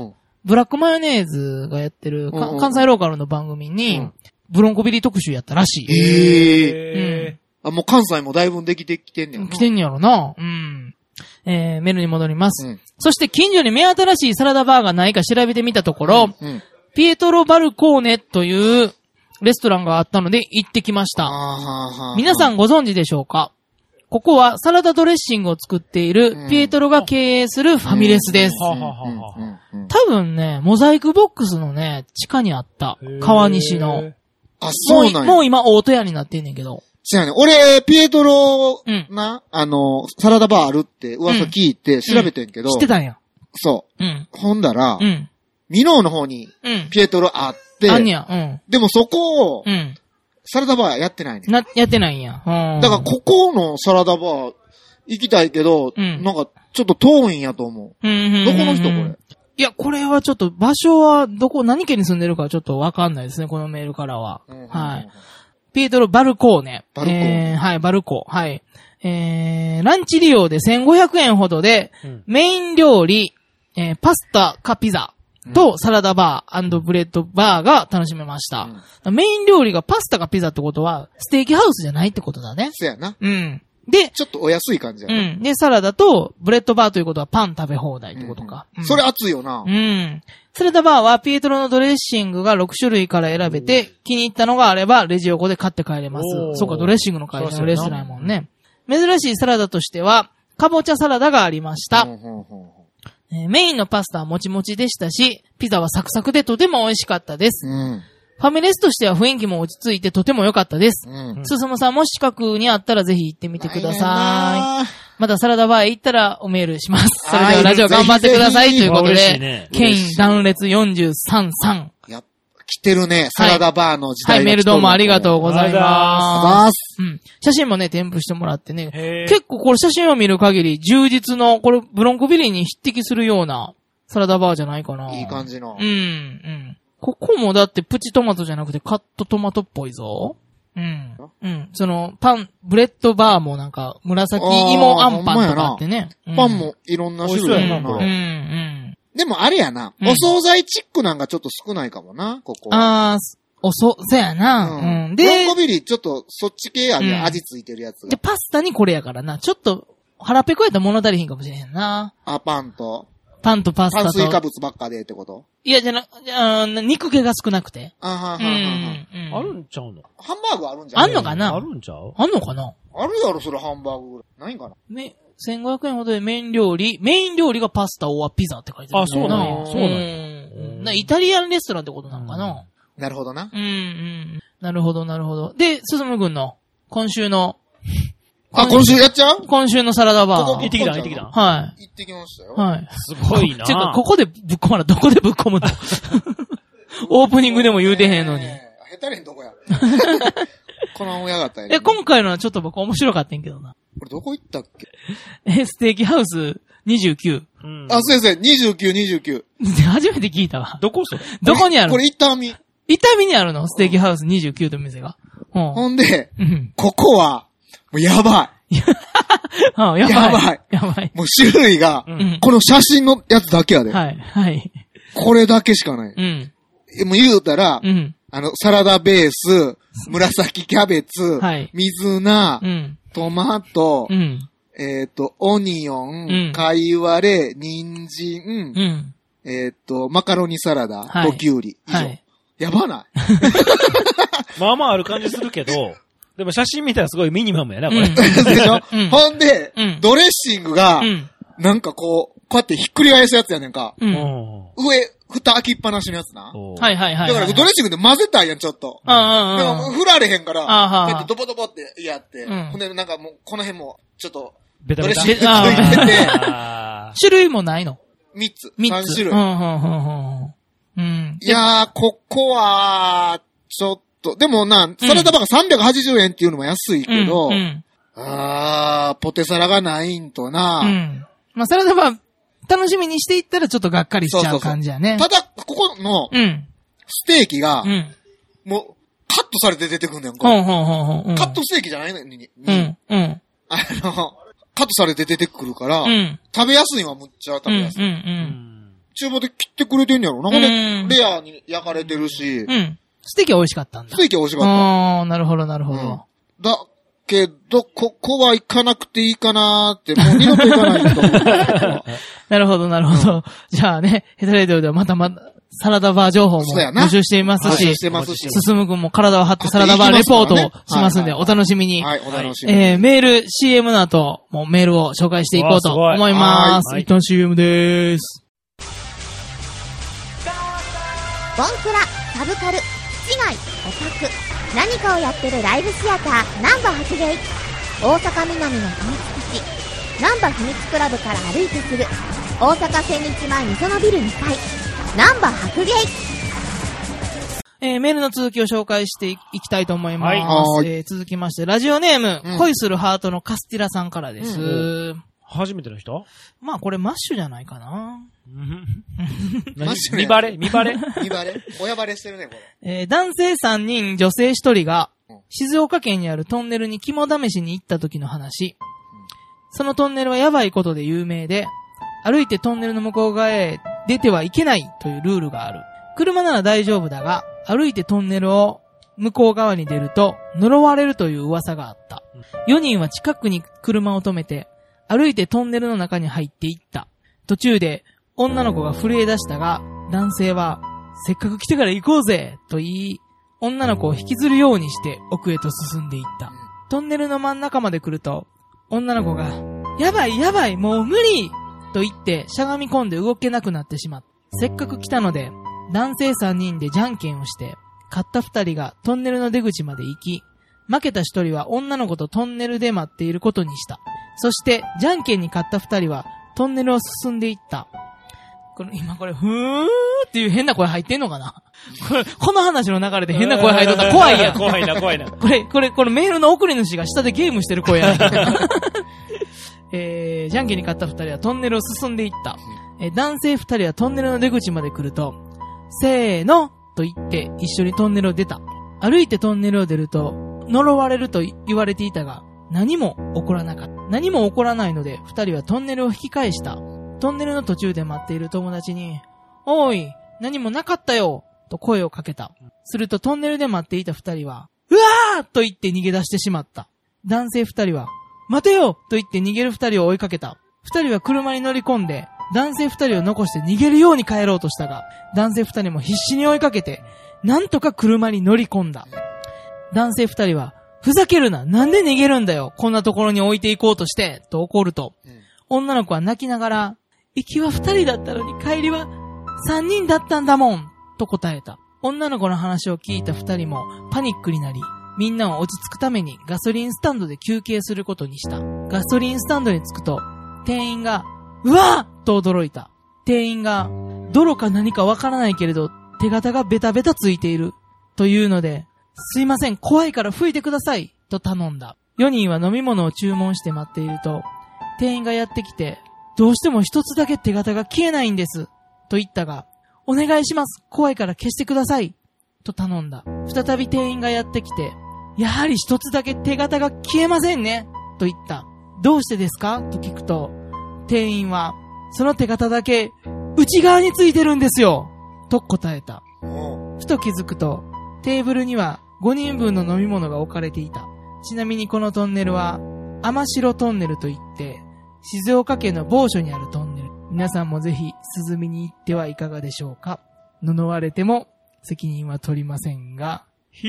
ブラックマヨネーズがやってる、関西ローカルの番組に、ブロンコビリー特集やったらしい。 もう関西もだいぶできてきてんねんな。 来てんやろな。メールに戻ります。そして近所に目新しいサラダバーがないか調べてみたところ、ピエトロ・バルコーネというレストランがあったので行ってきました。皆さんご存知でしょうか？ここはサラダドレッシングを作っているピエトロが経営するファミレスです。多分ね、モザイクボックスのね、地下にあった。川西の。 そうなんや。 もう今大戸屋になってんねんけど。 違うね。俺、ピエトロ、サラダバーあるって噂聞いて調べてんけど。 知ってたんや。 そう。ほんだら、ミノーの方にピエトロあって、 あんや。 でもそこを、サラダバーやってないね。 やってないんや。だからここのサラダバー行きたいけど、なんかちょっと遠いんやと思う。どこの人これ？ いや、これはちょっと場所は何県に住んでるかちょっとわかんないですね、このメールからは。はい。ピエトロ・バルコーネ。はい、バルコ。はい。ランチ利用で1500円ほどで、メイン料理、パスタかピザとサラダバー&ブレッドバーが楽しめました。メイン料理がパスタかピザってことは、ステーキハウスじゃないってことだね。 そうやな。 で、 ちょっとお安い感じやな。 で、サラダとブレッドバーということはパン食べ放題ってことか。 それ熱いよな。 サラダバーはピエトロのドレッシングが6種類から選べて、気に入ったのがあればレジ横で買って帰れます。そうか、ドレッシングの会社のレストランやもんね。珍しいサラダとしては、かぼちゃサラダがありました。メインのパスタはもちもちでしたし、ピザはサクサクでとても美味しかったです。 ファミレスとしては雰囲気も落ち着いてとても良かったです。すすむさんも近くにあったらぜひ行ってみてください。またサラダバーへ行ったらおメールします。それではラジオ頑張ってくださいということで、ケイン断裂43さん。 来てるね、サラダバーの時代。 はい、メールどうもありがとうございます。写真もね、添付してもらってね。結構これ写真を見る限り、充実の、これブロンコビリーに匹敵するようなサラダバーじゃないかな。 いい感じの。 ここもだってプチトマトじゃなくてカットトマトっぽいぞ。その、ブレッドバーもなんか、紫芋あんパンとかあってね。 パンもいろんな種類あるな。でもあれやな、お惣菜チックなんかちょっと少ないかもな、ここ。 そうやな。 で、ブロンコビリーちょっとそっち系やね、味ついてるやつが。 で、パスタにこれやからな、ちょっと腹ペコやったら物足りひんかもしれへんな。 パンとパスタと。 炭水化物ばっかでってこと？ いや、肉気が少なくて。 あるんちゃうの？ ハンバーグあるんじゃん。 あんのかな？ あるんちゃう？ あんのかな？ あるやろ、それハンバーグぐらい。ないんかな ？1500円ほどでメイン料理がパスタオアピザって書いてある。 そうなんや。そうなんや。 イタリアンレストランってことなのかな？ なるほどな。 なるほど。で、すずむくんの、今週の、 今週やっちゃう？ 今週のサラダバー。 行ってきた。はい。 行ってきましたよ。 はい。 すごいな。 てか、ここでぶっ込まな、どこでぶっ込むのオープニングでも言うてへんのに。 下手れんとこや。この親がったやね。今回のはちょっと僕面白かったんけどな。 これどこ行ったっけ？ ステーキハウス29。 そうですね。29。 初めて聞いたわ。 どこそれ？ どこにあるの？ これ伊丹にあるの？ステーキハウス29という店が。 ほんで、ここは、もうやばい。やばい。もう種類が、この写真のやつだけやで。 はい。 これだけしかない。もう言うたら、サラダベース、紫キャベツ、水菜、トマト、オニオン、カイワレ、人参、マカロニサラダとキュウリ。以上。やばない？ まあまあある感じするけど、でも写真見たらすごいミニマムやな、これ。 でしょ？ほんで、ドレッシングが、なんかこうやってひっくり返すやつやねんか。上、蓋開きっぱなしのやつな。 はい。 だからドレッシングで混ぜたいやん、ちょっと。でも、振られへんから、こうやってドボドボってやって、ほんで、なんかもう、この辺も、ちょっと、ドレッシングついてて、 種類もないの ？3種類。いやー、ここは、ちょっと、でもな、サラダバーが380円っていうのも安いけど、ポテサラがないんとな。 まあ、サラダバー、楽しみにしていったらちょっとがっかりしちゃう感じやね。 ただ、ここの、ステーキが、もう、カットされて出てくんねんか。カットステーキじゃないのに。カットされて出てくるから、食べやすいのはむっちゃ食べやすい。厨房で切ってくれてんやろな。ほんで、レアに焼かれてるし。 ステーキは美味しかったんだ。 ステーキは美味しかった。 なるほど。 だけど、ここは行かなくていいかなーって、もう二度と行かないと思う。 なるほど。じゃあね、ヘタレイドではまたサラダバー情報も募集していますし、進むくんも体を張ってサラダバーレポートをしますんで、お楽しみに。 はい、お楽しみに。 メール、CM の後、もうメールを紹介していこうと思います。一旦 CM でーす。 ボンクラ、サブカル、市外、オタク、何かをやってるライブシアター、ナンバ白芸。大阪南の秘密基地、ナンバ秘密クラブから歩いてすぐ、大阪千日前みそのビル2階、ナンバ白芸。 メールの続きを紹介していきたいと思います。続きまして、ラジオネーム、恋するハートのカスティラさんからです。 初めての人？ まあこれマッシュじゃないかな。 マッシュ見バレ親バレしてるね、これ。男性3人、女性1人が、静岡県にあるトンネルに肝試しに行った時の話。そのトンネルはやばいことで有名で、歩いてトンネルの向こう側へ出てはいけないというルールがある。車なら大丈夫だが、歩いてトンネルを向こう側に出ると呪われるという噂があった。4人は近くに車を止めて、歩いてトンネルの中に入っていった。途中で女の子が震え出したが、男性は、せっかく来てから行こうぜと言い、女の子を引きずるようにして奥へと進んでいった。トンネルの真ん中まで来ると、女の子が、やばい、もう無理と言ってしゃがみ込んで動けなくなってしまった。せっかく来たので、男性3人でじゃんけんをして、 勝った2人がトンネルの出口まで行き、負けた1人は女の子とトンネルで待っていることにした。そして、じゃんけんに勝った2人はトンネルを進んでいった。今これ、ふーっていう変な声入ってんのかなこの話の流れで変な声入っとったら怖いやん。 怖いな。これメールの送り主が下でゲームしてる声やん。じゃんけんに勝った2人はトンネルを進んでいった。男性2人はトンネルの出口まで来ると、せーのと言って一緒にトンネルを出た。歩いてトンネルを出ると、呪われると言われていたが、何も起こらなかった。何も起こらないので、2人はトンネルを引き返した。トンネルの途中で待っている友達に、おい、何もなかったよと声をかけた。するとトンネルで待っていた2人は、うわーと言って逃げ出してしまった。男性2人は、待てよと言って逃げる2人を追いかけた。2人は車に乗り込んで、男性2人を残して逃げるように帰ろうとしたが、男性2人も必死に追いかけて、なんとか車に乗り込んだ。男性2人は、ふざけるな、なんで逃げるんだよ、こんなところに置いていこうとして、と怒ると、女の子は泣きながら、行きは2人だったのに帰りは3人だったんだもん、と答えた。女の子の話を聞いた2人もパニックになり、みんなは落ち着くためにガソリンスタンドで休憩することにした。ガソリンスタンドに着くと、店員が、うわーと驚いた。店員が、泥か何かわからないけれど、手形がベタベタついている。というので、すいません、怖いから拭いてください。と頼んだ。4人は飲み物を注文して待っていると、店員がやってきて、どうしても一つだけ手形が消えないんです。と言ったが、お願いします。怖いから消してください。と頼んだ。再び店員がやってきて、やはり一つだけ手形が消えませんね。と言った。どうしてですかと聞くと、店員は、その手形だけ内側についてるんですよ。と答えた。ふと気づくと、テーブルには5人分の飲み物が置かれていた。ちなみにこのトンネルは、天城トンネルといって、静岡県の某所にあるトンネル。皆さんもぜひ涼みに行ってはいかがでしょうか。呪われても責任は取りませんが、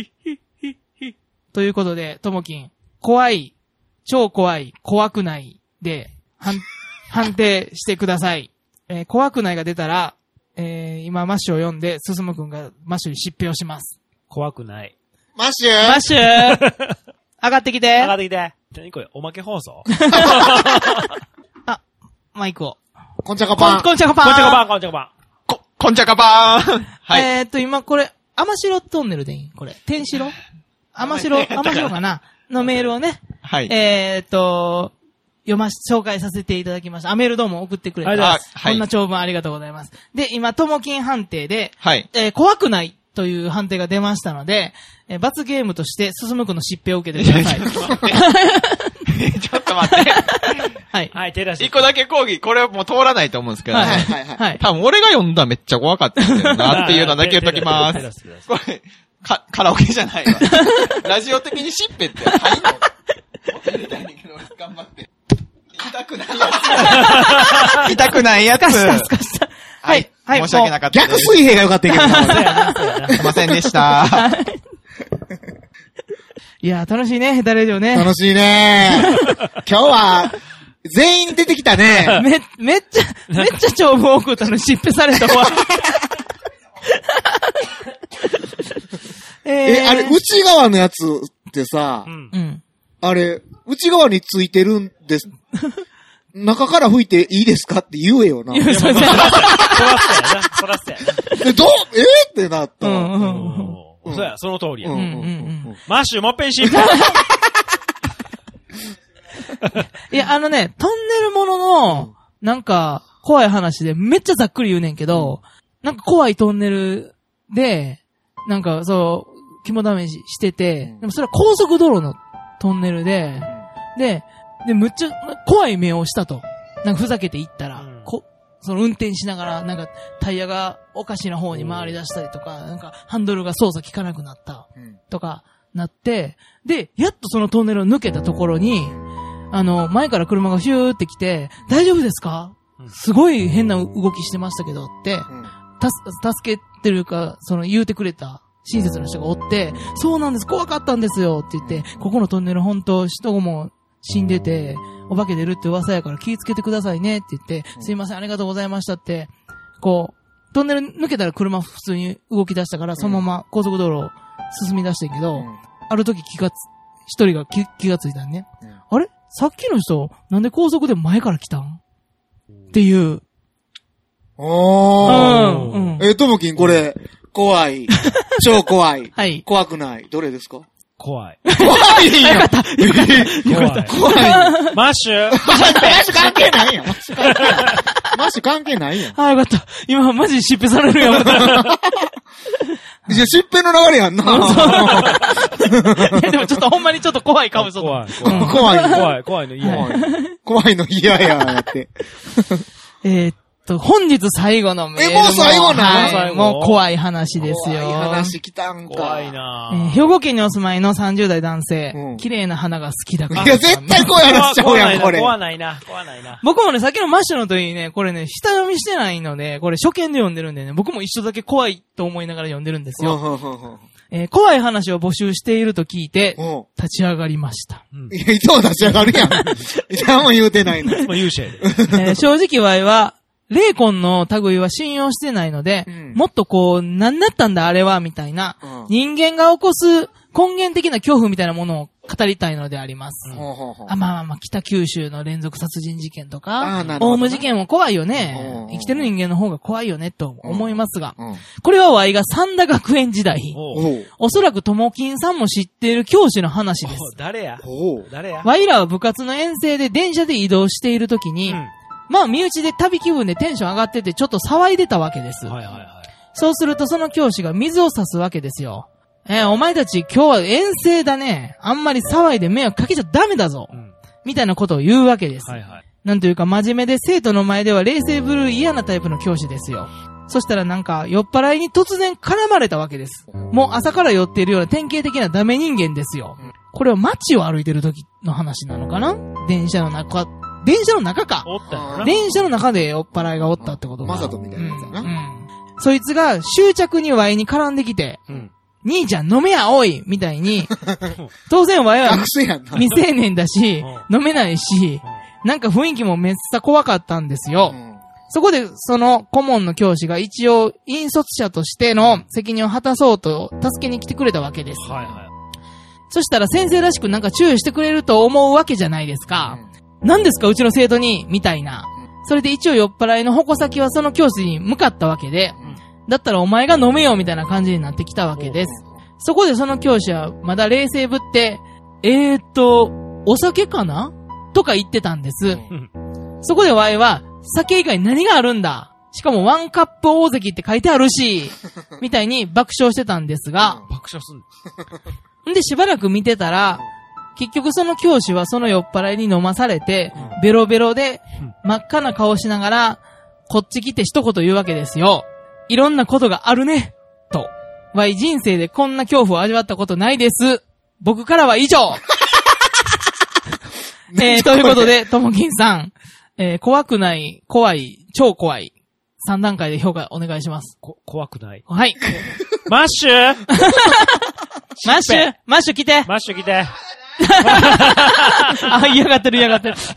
ということで、ともきん、怖い、超怖い、怖くないで、判定してください。怖くないが出たら、今マッシュを読んで、進むくんがマッシュに疾病します。 怖くない。 マッシュマッシュ上がってきて。 上がってきて。何これ、おまけ放送あ、マイクを。 こんちゃかパン。 こんちゃかパン。 こんちゃかパン、こんちゃかパン。 こんちゃかパーンはい。今これ、天城トンネルでいいこれ。天城天城かなのメールをね。 はい。 紹介させていただきました。メールどうも送ってくれてます。こんな長文ありがとうございます。で、今、ともきん判定で、 はい。 怖くないという判定が出ましたので、罰ゲームとして、進むくんの疾病を受けてください。 ちょっと待って。 はい。 はい、手出し。 一個だけ講義、これはもう通らないと思うんですけど、 はいはい。 多分俺が読んだらめっちゃ怖かったんだよなっていうのだけ言っときます。これ、カラオケじゃないわ。ラジオ的にしっぺって入んの？入れたいんだけど、頑張って。痛くないやつ。痛くないやつ。はい。はい。申し訳なかったです。 逆水平が良かったけどな。すいませんでした。 いや、楽しいね、ヘタレディオね。 楽しいね。今日は、全員出てきたね。 めっちゃ長文送ったの、しっぺされたわ。 あれ、内側のやつってさ、あれ、内側についてるんです。中から吹いていいですかって言えよな。 そらそうやな。 そらそうやな。 ってなった。 そうや、その通りや。マッシュもっぺん心配。 いや、トンネルものの、なんか、怖い話でめっちゃざっくり言うねんけど、なんか怖いトンネルで、なんかそう、肝試ししてて、でもそれは高速道路のトンネルで、むっちゃ怖い目をしたと。なんかふざけていったら、その運転しながら、なんかタイヤがおかしな方に回り出したりとか、なんかハンドルが操作効かなくなった、とかなって、で、やっとそのトンネルを抜けたところに、前から車がヒューって来て、大丈夫ですか？すごい変な動きしてましたけどって、助けてるか、言うてくれた親切な人がおって、そうなんです、怖かったんですよって言って、ここのトンネル本当人も死んでて、お化け出るって噂やから気ぃつけてくださいねって言って、すいませんありがとうございましたって、こう、 トンネル抜けたら車普通に動き出したから、そのまま高速道路を進み出してんけど、ある時一人が気がついたんね。あれさっきの人、なんで高速で前から来たんっていう。 ともきんこれ、怖い。超怖い。はい。怖くない。どれですか？ 怖い。 怖いよ。 よかった。 怖い。 マッシュ関係ないやん。マッシュ関係ないやん。 あ、よかった。今マジで疾病されるやん。 疾病の流れやんな。 でもちょっとほんまにちょっと怖いかもしれない。 怖いの嫌や。 怖いの嫌やって。 本日最後のメールも。 もう最後なの？もう怖い話ですよ。 怖い話来たんか。 怖いな兵庫県にお住まいの30代男性。綺麗な花が好きだから。 いや、絶対怖い話しちゃうやん、これ。 怖ないな。 僕もね、さっきのマッシュの時にね、これね、下読みしてないので、これ初見で読んでるんでね、僕も一緒だけ怖いと思いながら読んでるんですよ。怖い話を募集していると聞いて、立ち上がりました。 いや、いつも立ち上がるやん。いつも言うてないの。 いつも言うし。 正直わいは、霊魂の類は信用してないので、もっとこう、何だったんだあれは、みたいな、人間が起こす根源的な恐怖みたいなものを語りたいのであります。まあ、北九州の連続殺人事件とか、オウム事件も怖いよね。生きてる人間の方が怖いよね、と思いますが、これはワイが三田学園時代、おそらくともきんさんも知っている教師の話です。 誰やワイらは部活の遠征で電車で移動しているときに、まあ、身内で旅気分でテンション上がってて、ちょっと騒いでたわけです。そうすると、その教師が水を差すわけですよ。お前たち今日は遠征だね。あんまり騒いで迷惑かけちゃダメだぞ。みたいなことを言うわけです。なんというか、真面目で生徒の前では冷静ぶる嫌なタイプの教師ですよ。そしたらなんか、酔っ払いに突然絡まれたわけです。もう朝から酔っているような典型的なダメ人間ですよ。これは街を歩いてる時の話なのかな？電車の中か。電車の中で酔っ払いがおったってことか。 マサトみたいなやつだな。 そいつが執着にワイに絡んできて、兄ちゃん飲めやおいみたいに、当然ワイは未成年だし、飲めないし、なんか雰囲気もめっさ怖かったんですよ。そこでその顧問の教師が一応引率者としての責任を果たそうと助けに来てくれたわけです。そしたら先生らしくなんか注意してくれると思うわけじゃないですか。何ですかうちの生徒にみたいな。それで一応酔っ払いの矛先はその教師に向かったわけで、だったらお前が飲めよみたいな感じになってきたわけです。そこでその教師はまだ冷静ぶって、お酒かなとか言ってたんです。そこでワイは、酒以外何があるんだしかもワンカップ大関って書いてあるし、みたいに爆笑してたんですが、 爆笑すんんでしばらく見てたら、結局その教師はその酔っ払いに飲まされて、ベロベロで真っ赤な顔しながら、こっち来て一言言うわけですよ。いろんなことがあるね、と。わい人生でこんな恐怖を味わったことないです。僕からは以上ということで、ともきんさん、怖くない、怖い、超怖い。3段階で評価お願いします。 怖くない。 はい。 マッシュマッシュ来てあ、嫌がってる。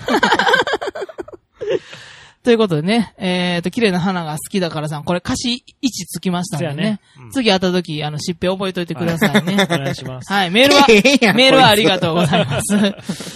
ということでね、綺麗な花が好きだからさん、これ歌詞1つきましたんでね。次会った時、しっぺ覚えといてくださいね。 お願いします。 はい、メールはありがとうございます。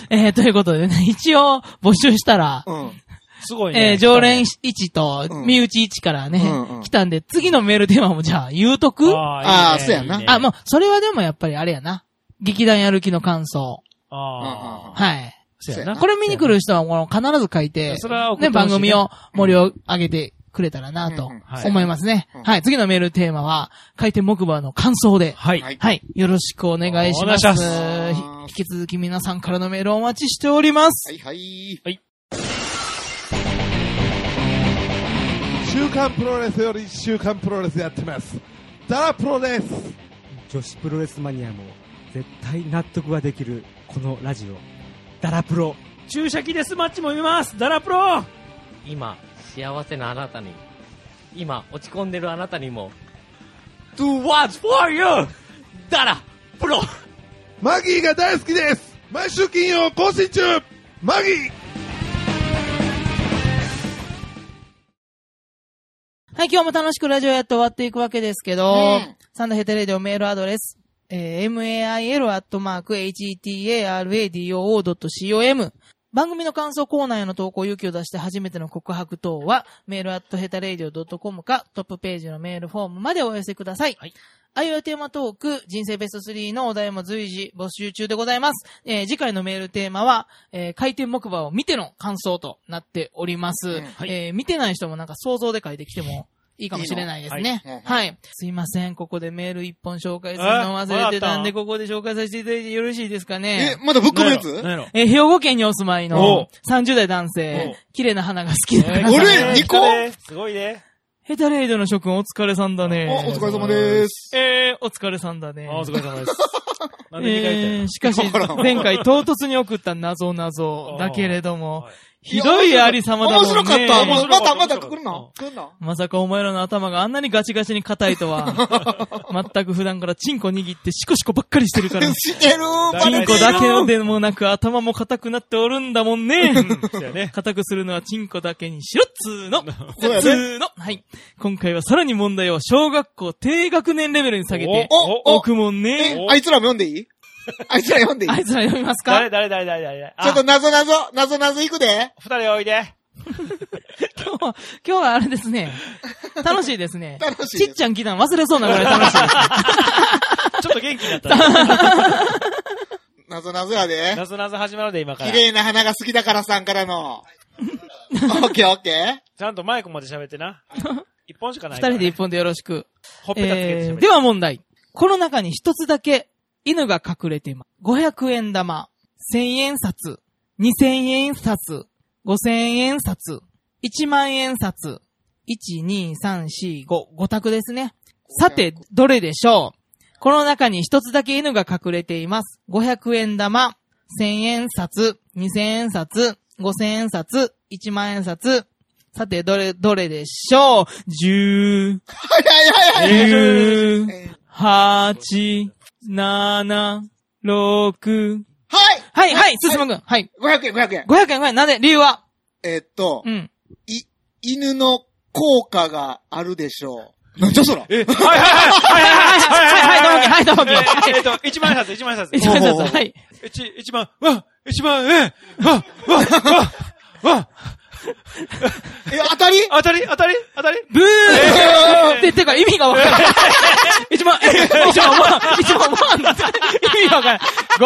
ということでね、一応募集したら、 すごいね。 常連1と身内1からね、来たんで、次のメールテーマもじゃあ言うとく？ そうやな。 もう、それはでもやっぱりあれやな。劇団やる気の感想。はい。これ見に来る人はもう必ず書いて、ね、番組を盛りを上げてくれたらなと思いますね。はい。次のメールテーマは、回転木馬の感想で。はい。よろしくお願いします。引き続き皆さんからのメールをお待ちしております。 はい。 週刊プロレスより週刊プロレスやってます。ダラプロです。 女子プロレスマニアも絶対納得ができるこのラジオ。ダラプロ。 注射器デスマッチも見ます。ダラプロ。 今、幸せなあなたに。今、落ち込んでるあなたにも。 Do what's for you! ダラプロ。 マギーが大好きです。毎週金曜更新中。マギー。 はい、今日も楽しくラジオやって終わっていくわけですけど、サンダヘテレディオメールアドレス、mail@hetaradio.com。番組の感想コーナーへの投稿勇気を出して初めての告白等は、メール@hetaradio.com か、トップページのメールフォームまでお寄せください。はい。あいうテーマトーク、人生ベスト3のお題も随時募集中でございます。次回のメールテーマは、回転木馬を見ての感想となっております。はい、見てない人もなんか想像で書いてきてもいいかもしれないですね。はい。すいません。ここでメール1本紹介するの忘れてたんで、ここで紹介させていただいてよろしいですかね。 まだぶっ込むやつ？ 兵庫県にお住まいの30代男性、綺麗な花が好きだから。 俺2個？ すごいね。 ヘタレイドの諸君お疲れさんだね。 お疲れ様です。 お疲れさんだね。 お疲れ様です。なんで2回言ったしかし、前回唐突に送った謎だけれども、ひどいありさまだもんね。 面白かった。また来るの？ まさかお前らの頭があんなにガチガチに硬いとは。全く普段からチンコ握ってシコシコばっかりしてるから。 してるチンコだけでもなく頭も硬くなっておるんだもんね。硬くするのはチンコだけにしろっつーの。はい。今回はさらに問題を小学校低学年レベルに下げておくもんね。 あいつらも読んでいい？あいつら読んでいい？ あいつら読みますか？ 誰ちょっと謎いくで。 2人おいで。 今日はあれですね。楽しいですね。 楽しい。 ちっちゃん来たの忘れそうなぐらい楽しいです。 ちょっと元気になった。 謎やで。 謎始まるで今から。 綺麗な花が好きだからさんからの。オッケー。 ちゃんとマイクまで喋ってな。1本しかないから、ね。2人で1本でよろしく。 ほっぺたつけて喋る。 では問題。この中に一つだけ犬が隠れています。500円玉、1000円札、2000円札、5000円札、1万円札、1、2、3、4、5択ですね。さて、どれでしょう？この中に一つだけ犬が隠れています。500円玉、1000円札、2000円札、5000円札、1万円札。さて、どれでしょう？ 10、9、8、7、6。はい、進むくん。はい。500円。なんで？理由は？ 犬の効果があるでしょう。なんじゃそら。 はい、どうも。 1万円札。 はい。 1万円。 当たりブーってか意味がわからない。1万意味がわからない。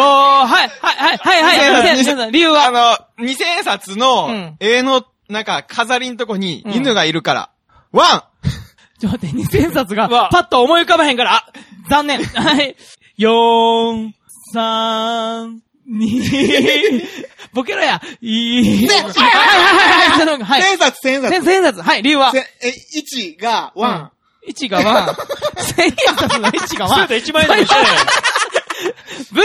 はい。理由は 2000円札の絵のなんか飾りんとこに犬がいるから。ワンちょっと待って、2000円札がパッと思い浮かばへんから、残念。はい。4、3、2、ボケろや。 千円札。 はい、理由は 1が1。 1が1。千円札の1が1。 そうだ、1万円でもしたね。 ブー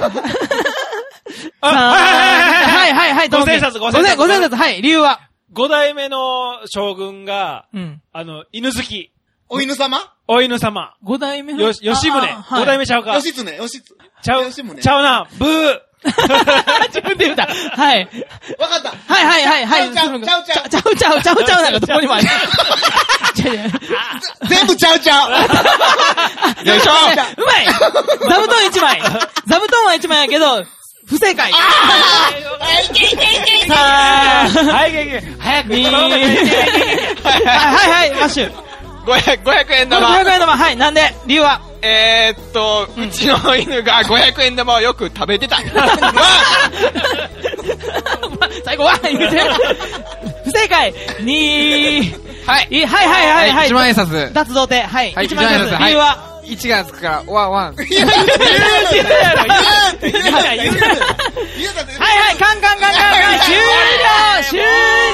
はい、 5000円札。 5000円札、はい、理由は 5代目の将軍が、犬好き。 お犬様。 5代目の吉宗。5代目ちゃうか。 吉常。 ちゃうな。ブー。 自分で言うた。はい。 わかった。 はい。 ちゃうなんかどこにもある。 全部ちゃう。よいしょ。 うまい。座布団1枚。座布団は1枚やけど、不正解。 いけ。 さあ。 はい、早く。 はい、マッシュ。 500円玉。 500円玉、はい、なんで？理由は？ うちの犬が500円玉をよく食べてた。 最後は言うて。不正解。2。はい。 1万円札。 脱童貞。はい。1万円札。理由は 1がつくから、ワン。 はい、カン。終了。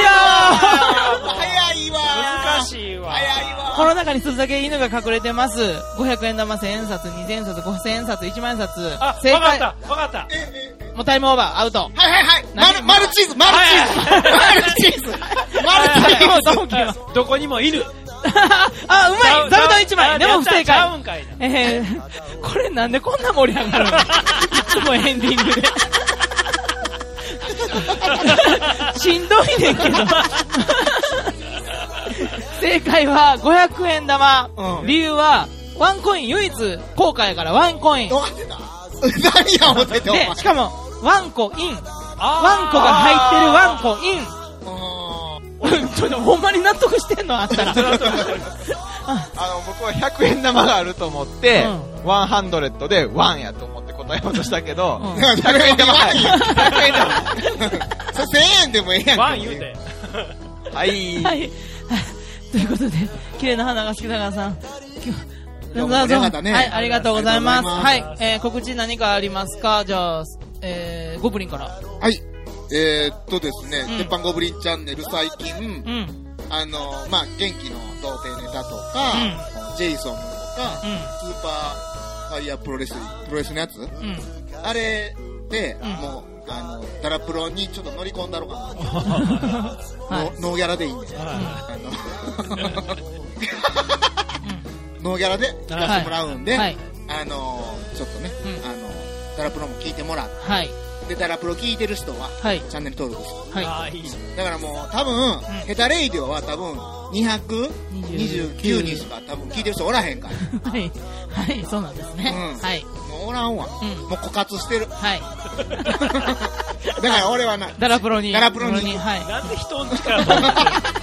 早いわ。 難しいわ。 この中に一つだけ犬が隠れてます。500円玉、1000円札、2000円札、5000円札、1万円札。 正解。わかった。 もうタイムオーバー、アウト。 はい。マルチーズ。 どこにも犬。 あ、うまい。座布団1枚。でも不正解。これなんでこんな盛り上がるの？いつもエンディングで。しんどいねんけど。正正解は500円玉。理由は、ワンコイン唯一高価やからワンコイン。 何や思ってて、 で、しかも、ワンコイン。ワンコが入ってるワンコイン。ちょっとほんまに納得してんのあったら。 僕は100円玉があると思って、100でワンやと思って答えようとしたけど、100円玉100円玉。 それ1000円でもええやん。 ワン言うて。 はい。 はい。ということで、綺麗な花が好きだからさん。 どうもありがとうね。 はい、ありがとうございます。はい、告知何かありますか？じゃあ、ゴブリンから。 はい。ですね、鉄板ゴブリンチャンネル最近、まあ、元気の童貞ネタとか、ジェイソンとか、スーパーファイヤープロレスのやつ、あれで、もう、ダラプロにちょっと乗り込んだろうかな。ノーギャラでいいんで。ノーギャラで出してもらうんで、ちょっとね、ダラプロも聞いてもらって、で、ダラプロ聞いてる人は、チャンネル登録して。だからもう、多分、ヘタレイディオは多分、229人しか多分聞いてる人おらへんから。 はい。はい、そうなんですね。はい。 もうおらんわ。もう枯渇してる。はい。だから俺はな、 ダラプロに。 はい。 なんで人の力を取るの？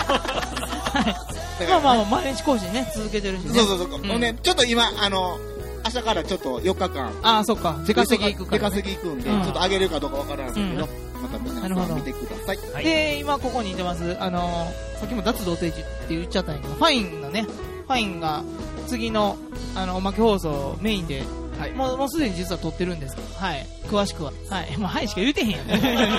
まあ、毎日更新ね、続けてるしね。 そう。ね、ちょっと今、明日からちょっと4日間。 ああ、そっか。出稼ぎ行くから。 出稼ぎ行くんで、ちょっと上げれるかどうかわからないけど、またみんな見てください。 で、今ここにいてます、さっきも脱童貞って言っちゃったんやけど、ファインが次の、おまけ放送メインで、もうすでに実は撮ってるんですけど、はい。詳しくは。はい。もうはいしか言うてへんやん。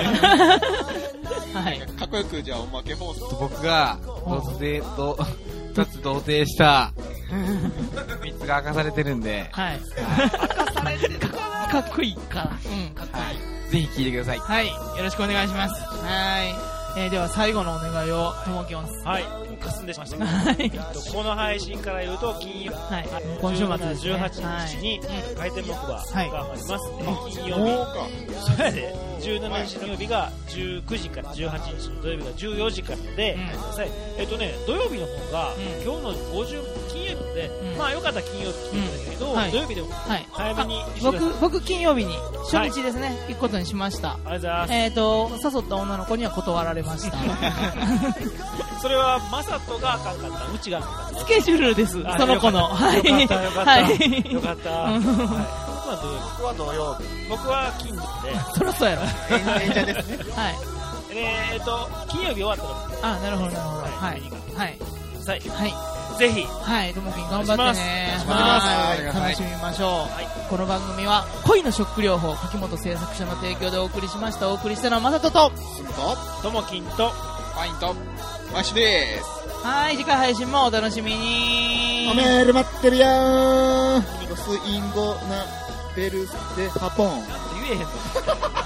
はい。 かっこよく、じゃあおまけ放送。僕が、脱童貞した秘密が明かされてるんで、 はい。明かされてるかっこいいから。かっこいい。ぜひ聞いてください。 はい。よろしくお願いします。はい。では最後のお願いをともきます。 はい。かすんでしましたけど、この配信から言うと金曜日、 今週末 18日に回転木馬があります。金曜日、それで17日の曜日が19時から18日の土曜日が14時からで、土曜日の方が今日の金曜日で、まあよかったら金曜日来ていただけど、土曜日でも早めに僕金曜日に初日ですね、行くことにしました。 ありがとうございます。 誘った女の子には断られました。 それはマサトがあかんかった、うちがあかんかった。 スケジュールです、その子の。 よかった。よかった。僕は土曜日。僕は金曜日で。 そりゃそうやろ。 演者ですね。 はい。 金曜日終わったら。 なるほど。はい。はい。 ぜひ。 はい、ともきん頑張ってね。楽しみましょう。この番組は、恋のショック療法、柿本製作所の提供でお送りしました。お送りしたのはまさとと、 ともきんと、 ファインと、マッシュでーす。 はい、次回配信もお楽しみに。 おメール待ってるよー。スインゴなベルスでハポン。 言えへんの